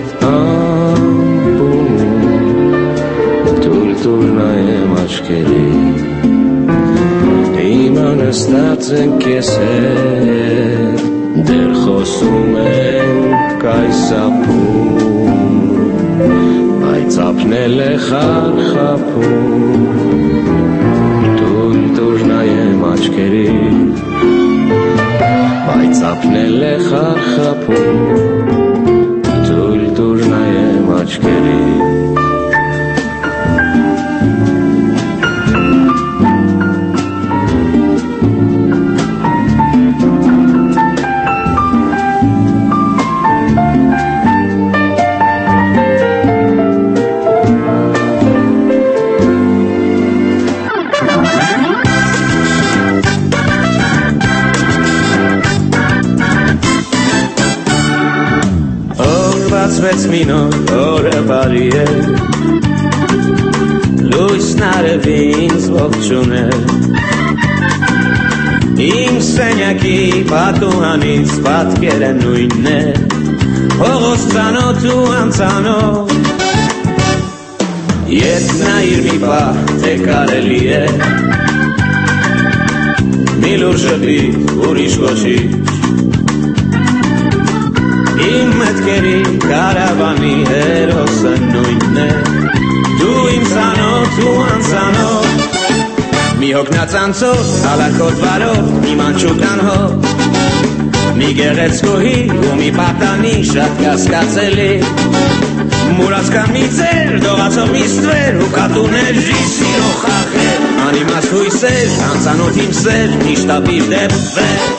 ամբուն Թույլ տուր նայեմ աչքերի Նստած ենք ես հետ, դեր խոսում ենք այսապում, բայց ապնել է խարխապում, թույլ տուր նայեմ աչքերի, բայց ապնել է խարխապում, թույլ տուր նայեմ աչքերի Վեց մինոր օրը բարի է Լույսն արևի ինձ ողջուն է Իմ սենյակի պատուհանից պատկերը նույնն է Հողոս ծանոթ ու անծանոթ Ես նայիր մի պահ թե կարելի է Մի լուր ժպի ուրիշ ոչինչ Իմ մտքերի կարավանի հերոսը նույնն է Դու իմ ծանոթ ու անծանոթ Մի հոգնած անցով, հալակոտ վարով, մի մանչուկան հով Մի գեղեցկուհի ու մի պատանի շատ կասկածելի Մուրացկան մի ծեր, դողացող մի ստվեր ու կատուներ ժիսիրո խախեր Անիմաստ հույսեր, անծանոթ իմ սեր, միշտ ապիր դեպ վեր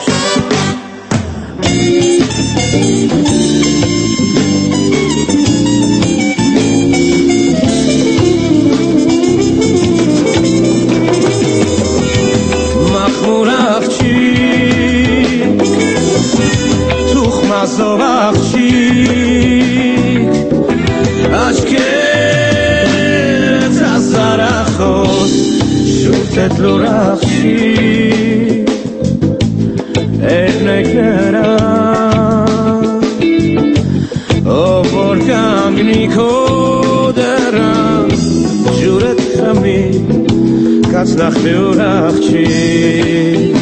Մախմուր աղջիկ, թուխմազով աղջիկ, աչքերս ազարախոս, շուտետ լուր աղջիկ, երնեք նրան, ով որ կանգնի քո դռան, ջուրդ խմի, կացնախ լուր աղջիկ,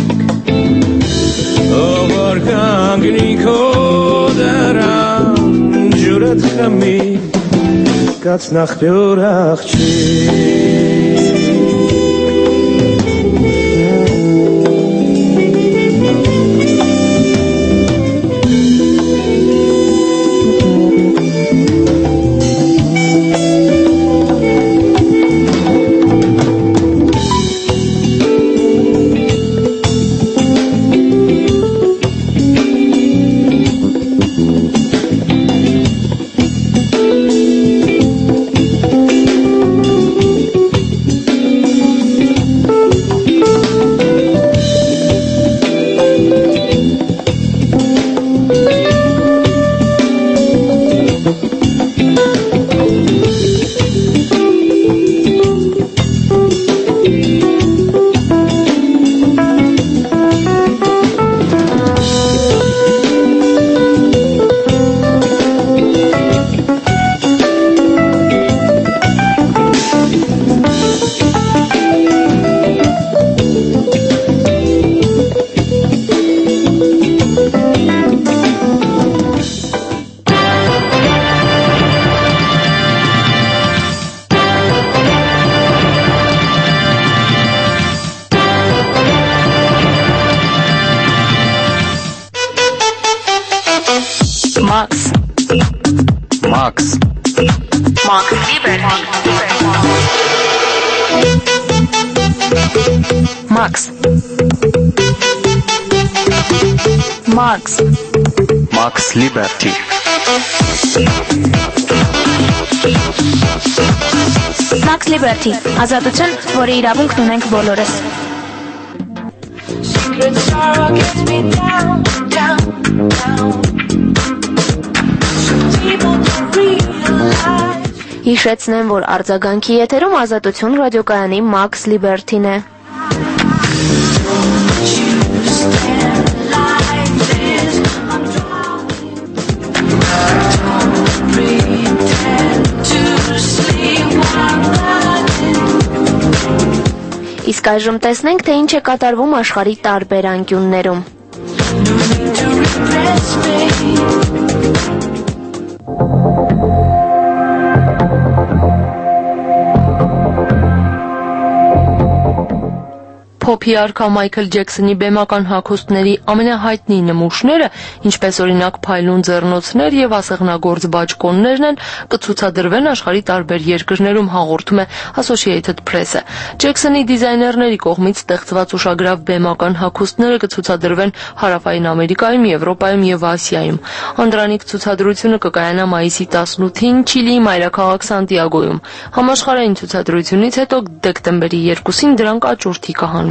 ով որ կանգնի քո դռան, ջուրդ խմի, կացնախ լուր աղջիկ Max. Max Liberty. Max. Max. Max Liberty. Max Liberty. Ազատություն, որի իրավունքն ունենք բոլորս։ Secret sorrow gets me down, down, down. Some people don't realize. Հիշեցնեմ, որ արձագանքի եթերում Ազատություն ռադիոկայանի Max Liberty-ն է։ Իսկ այժմ տեսնենք, թե ինչ է կատարվում աշխարհի տարբեր անկյուններում։ Փոփի արքա Մայքլ Ջեքսոնի բեմական հագուստների ամենահայտնի նմուշները, ինչպես օրինակ փայլուն ձեռնոցներ եւ ասեղնագործ բաճկոններն են, կցուցադրվեն աշխարհի տարբեր երկրներում, հաղորդում է Associated Press-ը։ Ջեքսոնի դիզայներների կողմից ստեղծված ուշագրավ բեմական հագուստները կցուցադրվեն Հարավային Ամերիկայում, Եվրոպայում եւ Ասիայում։ Անդրանիկ ցուցադրությունը կկայանա մայիսի տասնութին Չիլիի մայրաքաղաք Սանտիագոյում։ Համաշխարհային ցուցադրությունից հետո դեկտեմբերի երկուսին դրանք աճուրդի կհանվեն։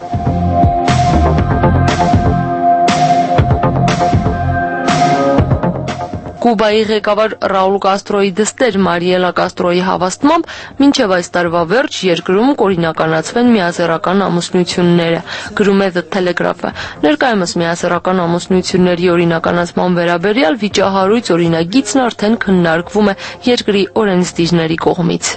Կուբայի ղեկավար Ռաուլ Կաստրոյի դստեր Մարիելա Կաստրոյի հավաստմամբ մինչև այս տարվա վերջ երկրում կօրինականացվեն միասեռական ամուսնությունները, գրում է The Telegraph-ը։ Ներկայումս միասեռական ամուսնությունների օրինականացման վերաբերյալ վիճահարույց օրինագիծն արդեն քննարկվում է երկրի օրենսդիրների կողմից։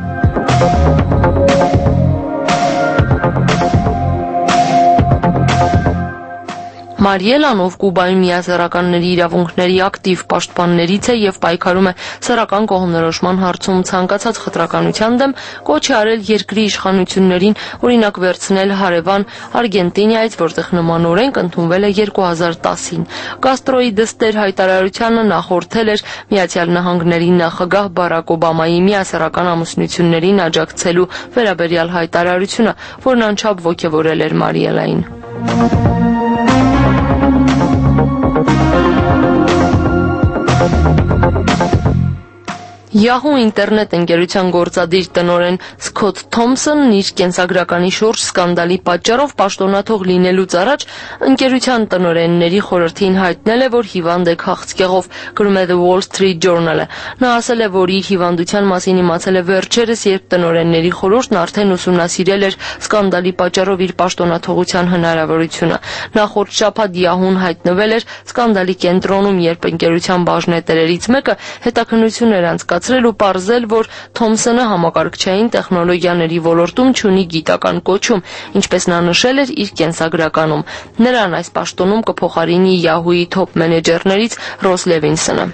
Մարիելան, ով Կուբայում միասեռականների իրավունքների ակտիվ պաշտպաններից է եւ պայքարում է սեռական կողմնորոշման հարցում ցանկացած խտրականության դեմ, կոչ է արել երկրի իշխանություններին օրինակ վերցնել հարևան Արգենտինայից, որտեղ նման օրենք ընդունվել է երկու հազար տասին։ Կաստրոյի դստեր հայտարարությանը նախորդել էր Միացյալ Նահանգների նախագահ Բարակ Օբամայի միասեռական ամուսնություններին աջակցելու վերաբերյալ հայտարարությունը, որն անչափ ոգևորել էր Մարիելային։ Yahoo ինտերնետ ընկերության գործադիր տնօրեն Սքոթ Թոմսոնն իր կենսագրականի շուրջ սկանդալի պատճառով պաշտոնաթող լինելուց առաջ ընկերության տնօրենների խորհրդին հայտնել է, որ հիվանդ է քաղցկեղով, գրում է The Wall Street Journal-ը։ Նա ասել է, որ իր հիվանդության մասին իմացել է վերջերս, երբ տնօրենների խորհուրդն արդեն ուսումնասիրել էր սկանդալի պատճառով իր պաշտոնաթողության հնարավորությունը։ Նախորդ շաբաթ Yahoo-ն հայտնվել էր սկանդալի կենտրոնում, երբ ընկերության բաժնետերերից մեկը հետաքննություն էր անցկացրել ու պարզել, որ Թոմսոնը համակարգչային տեխնոլոգիաների ոլորտում չունի գիտական կոչում, ինչպես նա նշել էր իր կենսագրականում։ Նրան այս պաշտոնում կփոխարինի Yahoo-ի թոփ մենեջերներից Ռոս Լևինսոնը։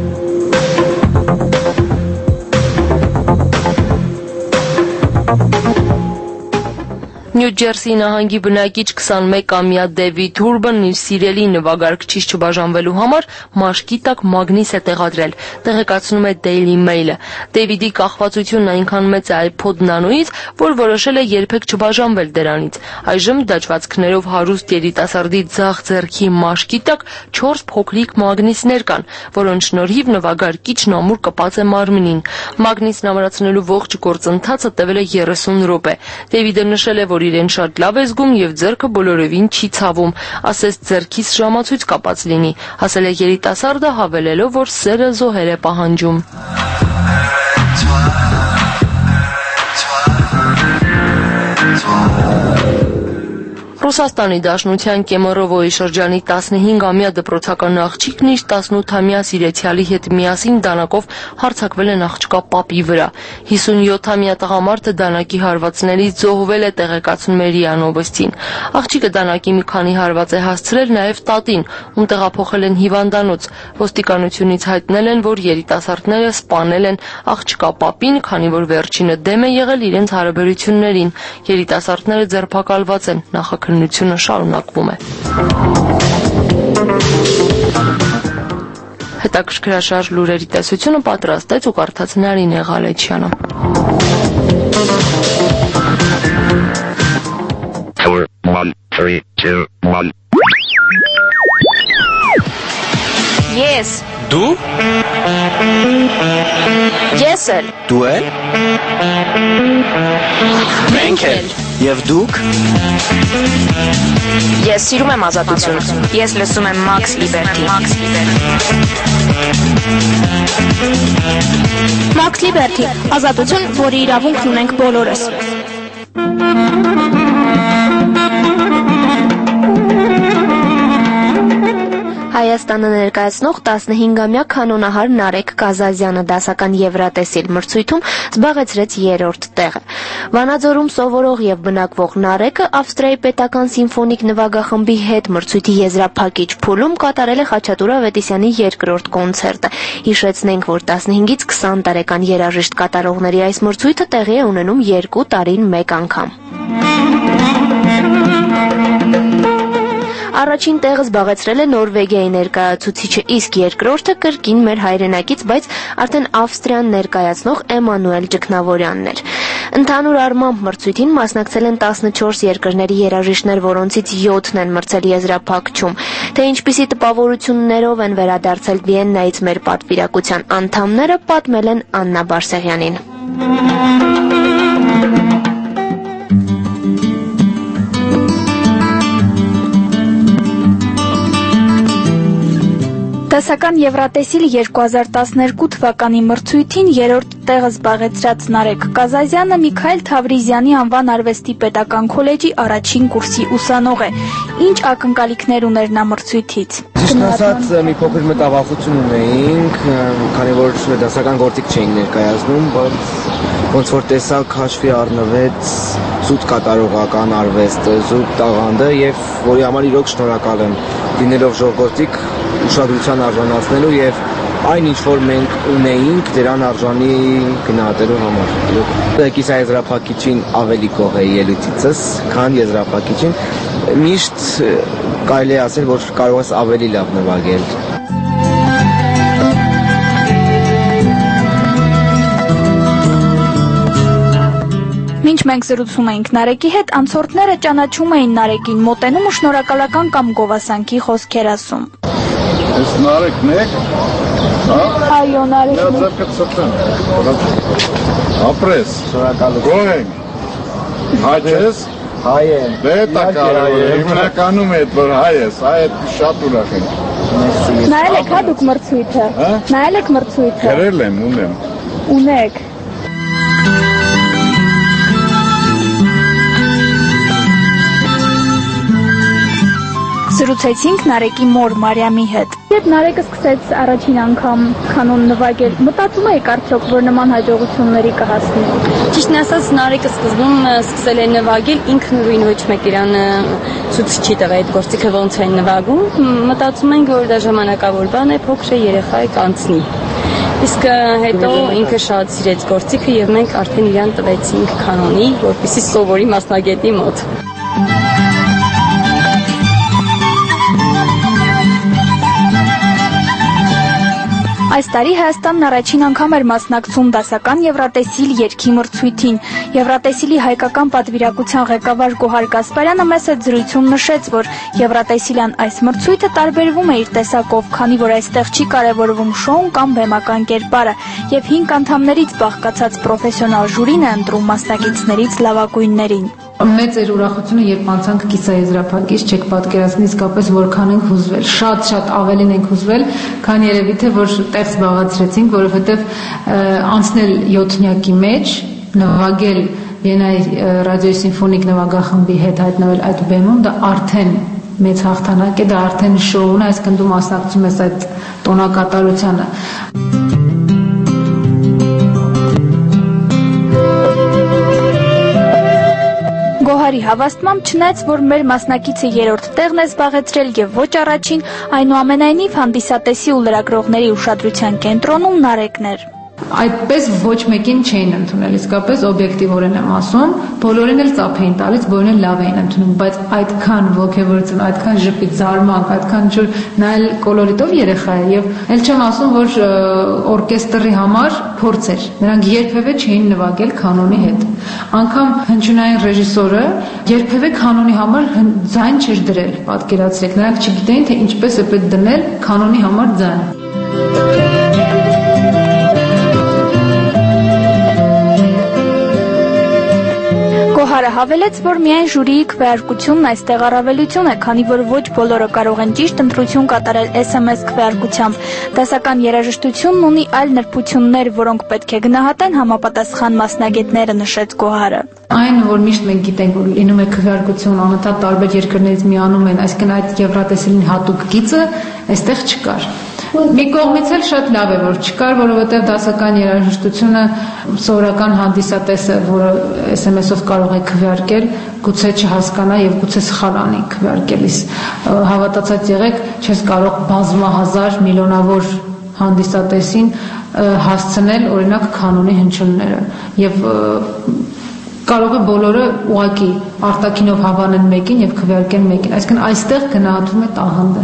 Նյու Ջերսի նահանգի բնակիչ քսանմեկամյա Դեվիդ Հուրբն իր սիրելի նվագարկչից չբաժանվելու համար մաշկի տակ մագնիս է տեղադրել, տեղեկացնում է Daily Mail-ը։ Դեվիդի կախվածությունն այնքան մեծ է iPod Nano-ից, որ որոշել է երբեք չբաժանվել դրանից։ Այժմ դաջվածքներով հարուստ երիտասարդի ձախ ձեռքի մաշկի տակ չորս փոքրիկ մագնիսներ կան, որոնց շնորհիվ նվագարկիչն ամուր կպած է մարմնին։ Մագնիսն ամրացնելու ողջ գործընթացը տևել է երեսուն րոպե։ Դեվիդը նշել է, որ իրեն շատ լավ է զգում եւ ձեռքը բոլորովին չի ցավում, ասես ձեռքից ժամացույց կապած լինի, ասել է երիտասարդը, հավելելով, որ սերը զոհեր է պահանջում։ Ռուսաստանի Դաշնության Կեմերովոյի շրջանի տասնհինգամյա դպրոցական աղջիկն իր տասնութամյա սիրեցյալի հետ միասին դանակով հարձակվել են աղջկա պապի վրա։ հիսունյոթամյա տղամարդը դանակի հարվածներից զոհվել է, տեղեկացնում է ՌԻԱ Նովոստին։ Աղջիկը դանակի մի քանի հարված է հասցրել նաև տատին, ում տեղափոխել են հիվանդանոց։ Ոստիկանությունից հայտնել են, որ երիտասարդները սպանել են աղջկա պապին, քանի որ վերջինը դեմ է եղել իրենց հարաբերություններին։ Երիտասարդները ձերբակալված են, նախաքննությունը շարունակվում է։ Հետաքրքրաշարժ լուրերի տեսությունը պատրաստեց ու կարդաց Նարինե Ղալեչյանը։ four, one, three, two, one. Ես Դու Ես էլ Դու էլ Մենք էլ Եվ դուք Ես սիրում եմ ազատություն։ Ես լսում եմ Max Liberty։ Max Liberty, ազատություն, որի իրավունքն ունենք բոլորս։ Հայաստանը ներկայացնող տասնհինգամյա կանոնահար Նարեկ Կազազյանը դասական եվրատեսիլ մրցույթում զբաղեցրեց երրորդ տեղը։ Վանաձորում սովորող եւ բնակվող Նարեկը Ավստրիայի պետական սիմֆոնիկ նվագախմբի հետ մրցույթի եզրափակիչ փուլում կատարել է Խաչատուր Ավետիսյանի երկրորդ կոնցերտը։ Հիշեցնենք, որ տասնհինգից քսան տարեկան երաժիշտ կատարողների այս մրցույթը տեղի է ունենում երկու տարին մեկ անգամ։ Առաջին տեղը զբաղեցրել է Նորվեգիայի ներկայացուցիչը, իսկ երկրորդը կրկին մեր հայրենակից, բայց արդեն Ավստրիան ներկայացնող Էմանուել Ճգնավորյանն էր։ Ընդհանուր առմամբ մրցույթին մասնակցել են տասնչորս երկրների երաժիշտներ, որոնցից յոթն են մրցել եզրափակչում։ Թե ինչպիսի տպավորություններով են վերադարձել Վիեննայից մեր պատվիրակության անդամները, պատմել են Աննա Բարսեղյանին։ Դասական Եվրատեսիլ երկու հազար տասներկու թվականի մրցույթին երրորդ տեղը զբաղեցրած Նարեկ Կազազյանը Միքայել Թավրիզյանի անվան արվեստի պետական քոլեջի առաջին կուրսի ուսանող է։ Ինչ ակնկալիքներ ուներ նա մրցույթից։ Ճիշտ ասած, մի փոքր մտավախություն ունեինք, քանի որ դասական գործիք չէինք ներկայացնում, բայց ոնց որ տեսակ հաշվի առնվեց զուտ կատարողական արվեստը, զուտ տաղանդը եւ որի համար իրոք շնորհակալ եմ լինելով ժողովրդիկ ուշադրության արժանացնելու եւ այն ինչ որ մենք ունեինք դրան արժանի գնահատելու համար։ Եկիս եզրափակիչին ավելի գող է ելույթիցս, քան եզրափակիչին։ Միշտ կարելի է ասել, որ կարող ես ավելի լավ նվագել։ Մինչ մենք զրուցում էինք Նարեկի հետ, անցորդները ճանաչում էին Նարեկին, մոտենում ու շնորհակալական կամ գովասանքի խոսքեր ասում։ Ես Նարեկն եք, հա? Այո, Նարեկն եք։ Ձերքը ծծեն, ապրես, գոհ ենք, հայ ես, հայ եմ, դե տա կարով է, հիմնականում էդ, որ հայ ես, հայ էդ շատ ուրախ ենք։ Նայել եք հա դուք մրցույթը, նայել եք մրցույթը։ Գրել եմ, ունեմ։ Ունեք։ Զրուցեցինք Նարեկի մոր Մարիամի հետ։ Երբ Նարեկը սկսեց առաջին անգամ կանոն նվագել, մտածում եք արդյոք, որ նման հաջողությունների կհասնի։ Ճիշտն ասած, Նարեկը սկզբում սկսել է նվագել, ինքն ուրույն ոչ մեկ իրան ցույց չի տվել այդ գործիքը ոնց է նվագում։ Մտածում ենք, որ դա ժամանակավոր բան է, փոքր է, երեխա է, կանցնի։ Իսկ հետո ինքը շատ սիրեց գործիքը եւ մենք արդեն իրան տվեցինք կանոնի, որպեսզի սովորի մասնագետի մոտ։ Այս տարի Հայաստանն առաջին անգամ էր մասնակցում դասական Եվրատեսիլ երգի մրցույթին։ Եվրատեսիլի հայկական պատվիրակության ղեկավար Գոհար Գասպարյանը մեծ զրույցում նշեց, որ Եվրատեսիլյան այս մրցույթը տարբերվում է իր տեսակով, քանի որ այստեղ չի կարևորվում շոուն կամ բեմական կերպարը, եւ հինգ անդամներից բաղկացած պրոֆեսիոնալ ժյուրին է ընտրում մասնակիցներից լավագույններին։ Մեծ էր ուրախությունը, երբ անցանք կիսաեզրափակիչ, չեք պատկերացնի իսկապես որքան ենք հուզվել, շատ-շատ ավելին ենք հուզվել, քան երևի թե որ տեղ զբաղացրեցինք, որովհետև անցնել յոթնյակի մեջ, նվագել Վիեննայի ռադիոյի սիմֆոնիկ նվագախմբի հետ հայտնվել այդ բեմում, դա արդեն մեծ հաղթանակ է, դա արդեն շոուն է, այսինքն դու մասնակցում ես այդ տոնակատարությանը։ Գոհարի հավաստմամբ չնայած, որ մեր մասնակիցը երրորդ տեղն է զբաղեցրել եւ ոչ առաջին, այնուամենայնիվ հանդիսատեսի ու լրագրողների ուշադրության կենտրոնում Նարեկն էր։ Այդպես ոչ մեկին չէին ընդունել, իսկապես օբյեկտիվորեն եմ ասում, բոլորին էլ ծափ էին տալիս, բոլորին էլ լավ էին ընդունում, բայց այդքան ոգևորություն, այդքան ժպիտ, զարմանք, այդքան ջուր, նա էլ կոլորիտով երեխա է եւ ել չեմ ասում, որ օրկեստրի համար փորձ էր։ Նրանք երբևէ չէին նվագել կանոնի հետ։ Անկամ հնչյունային ռեժիսորը երբևէ կանոնի համար ձայն չէր դրել, պատկերացրեք, նրանք չգիտեին, թե ինչպես է պետք դնել կանոնի համար ձայն։ Գոհարը հավելեց, որ միայն ժյուրիի քվեարկությունն այստեղ առավելություն է, քանի որ ոչ բոլորը կարող են ճիշտ ընտրություն կատարել էս էմ էս քվեարկությամբ։ Դասական երաժշտությունն ունի այլ նրբություններ, որոնք պետք է գնահատեն համապատասխան մասնագետները, նշեց Գոհարը։ Այն, որ միշտ մենք գիտենք, որ լինում է քվեարկություն, անընդհատ տարբեր երկրներից միանում են, այսինքն այդ Եվրատեսիլին հատուկ գիծը այստեղ չկար։ Մի կողմից էլ շատ լավ է, որ չկար, որովհետև դասական երաժշտությունը սովորական հանդիսատեսը, որը էս էմ էս-ով կարող է քվեարկել, գուցե չհասկանա եւ գուցե սխալ անի քվեարկելիս։ Հավատացած եղեք, չես կարող բազմահազար միլիոնավոր հանդիսատեսին հասցնել օրինակ կանոնի հնչյունները եւ կարող է բոլորը ուղղակի արտաքինով հավանեն մեկին եւ քվեարկեն մեկին, այսինքն այստեղ գնահատվում է տաղանդը։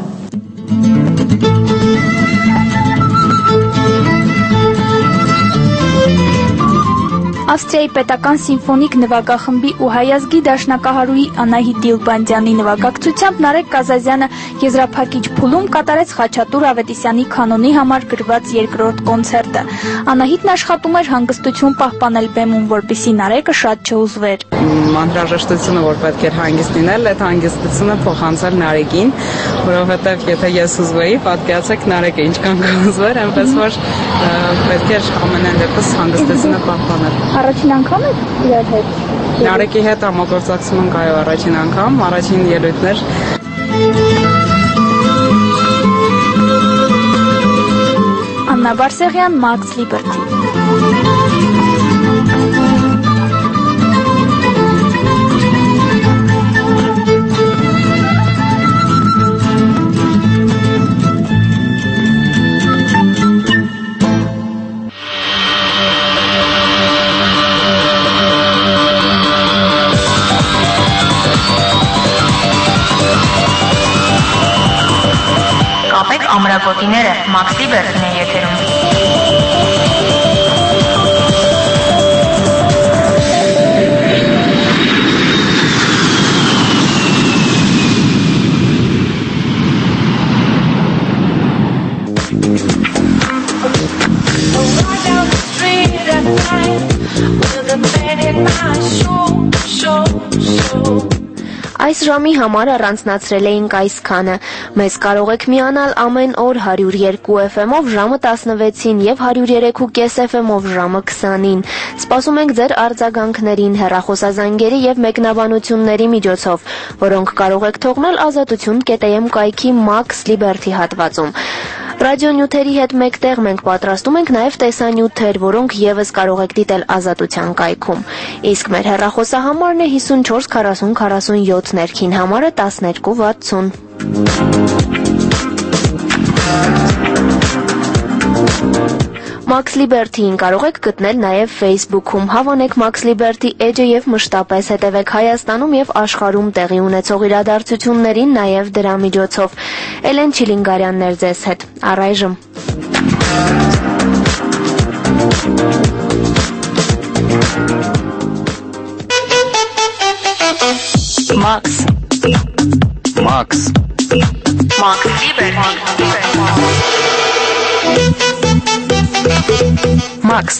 Ավստրիայի պետական սիմֆոնիկ նվագախմբի ու հայազգի դաշնակահարուի Անահիտ Դիլբանդյանի նվագակցությամբ Նարեկ Կազազյանը եզրափակիչ փուլում կատարեց Խաչատուր Ավետիսյանի կանոնի համար գրված երկրորդ կոնցերտը։ Անահիտն աշխատում էր հանգստություն պահպանել բեմում, որպեսզի Նարեկը շատ չհուզվեր։ Մանրաժեշտությունը, որ պետք էր հանգիստ լինել, այդ հանգստությունը փոխանցել Նարեկին, որովհետև եթե ես հուզվեի, պատկերացեք Նարեկը ինչքան կհուզվեր, այնպես որ պետք էր ամենայն դեպս հանգստությունը պահպանել։ Առաջին անգամ եք իրար հետ։ Նարեկի հետ համագործակցում ենք այո առաջին անգամ, առաջին ելույթներ։ Աննա Բարսեղյան, Max Liberty։ Կապեք ամրագոտիները, Max Liberty-ն է եթերում։ Այս ժամի համար առանձնացրել էինք այսքանը։ Մեզ կարող եք միանալ ամեն օր հարյուր երկու էֆ էմ-ով ժամը տասնվեցին եւ հարյուր երեք ու կես էֆ էմ-ով ժամը քսանին։ Սպասում ենք ձեր արձագանքներին հեռախոսազանգերի եւ մեկնաբանությունների միջոցով, որոնք կարող եք թողնել ազատություն կետ էմ կայքի Max Liberty հատվածում։ Ռադիոնյութերի հետ մեկտեղ մենք պատրաստում ենք նաև տեսանյութեր, որոնք եւս կարող եք դիտել Ազատության կայքում։ Իսկ մեր հեռախոսահամարն է հիսունչորս քառասուն քառասունյոթ, ներքին համարը տասներկու վաթսուն։ Max Liberty-ին կարող եք գտնել նաև Facebook-ում, հավանեք Max Liberty էջը եւ մշտապես հետևեք Հայաստանում եւ աշխարհում տեղի ունեցող իրադարձություններին նաև դրա միջոցով։ Էլեն Չիլինգարյանն էր ձեզ հետ։ Առայժմ։ Max Max Max Liberty Max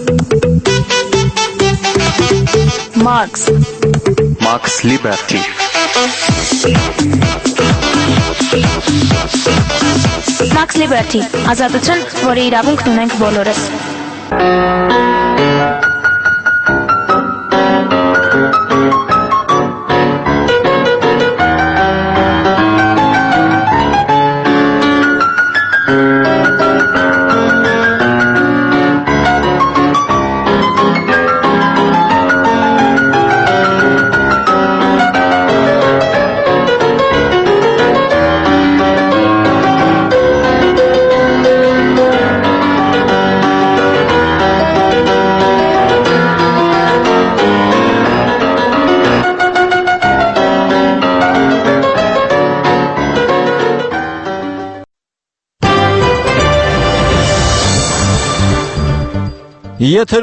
Max Max Liberty Max Liberty, ազատություն, որի իրավունքն ունենք բոլորս։ Եթե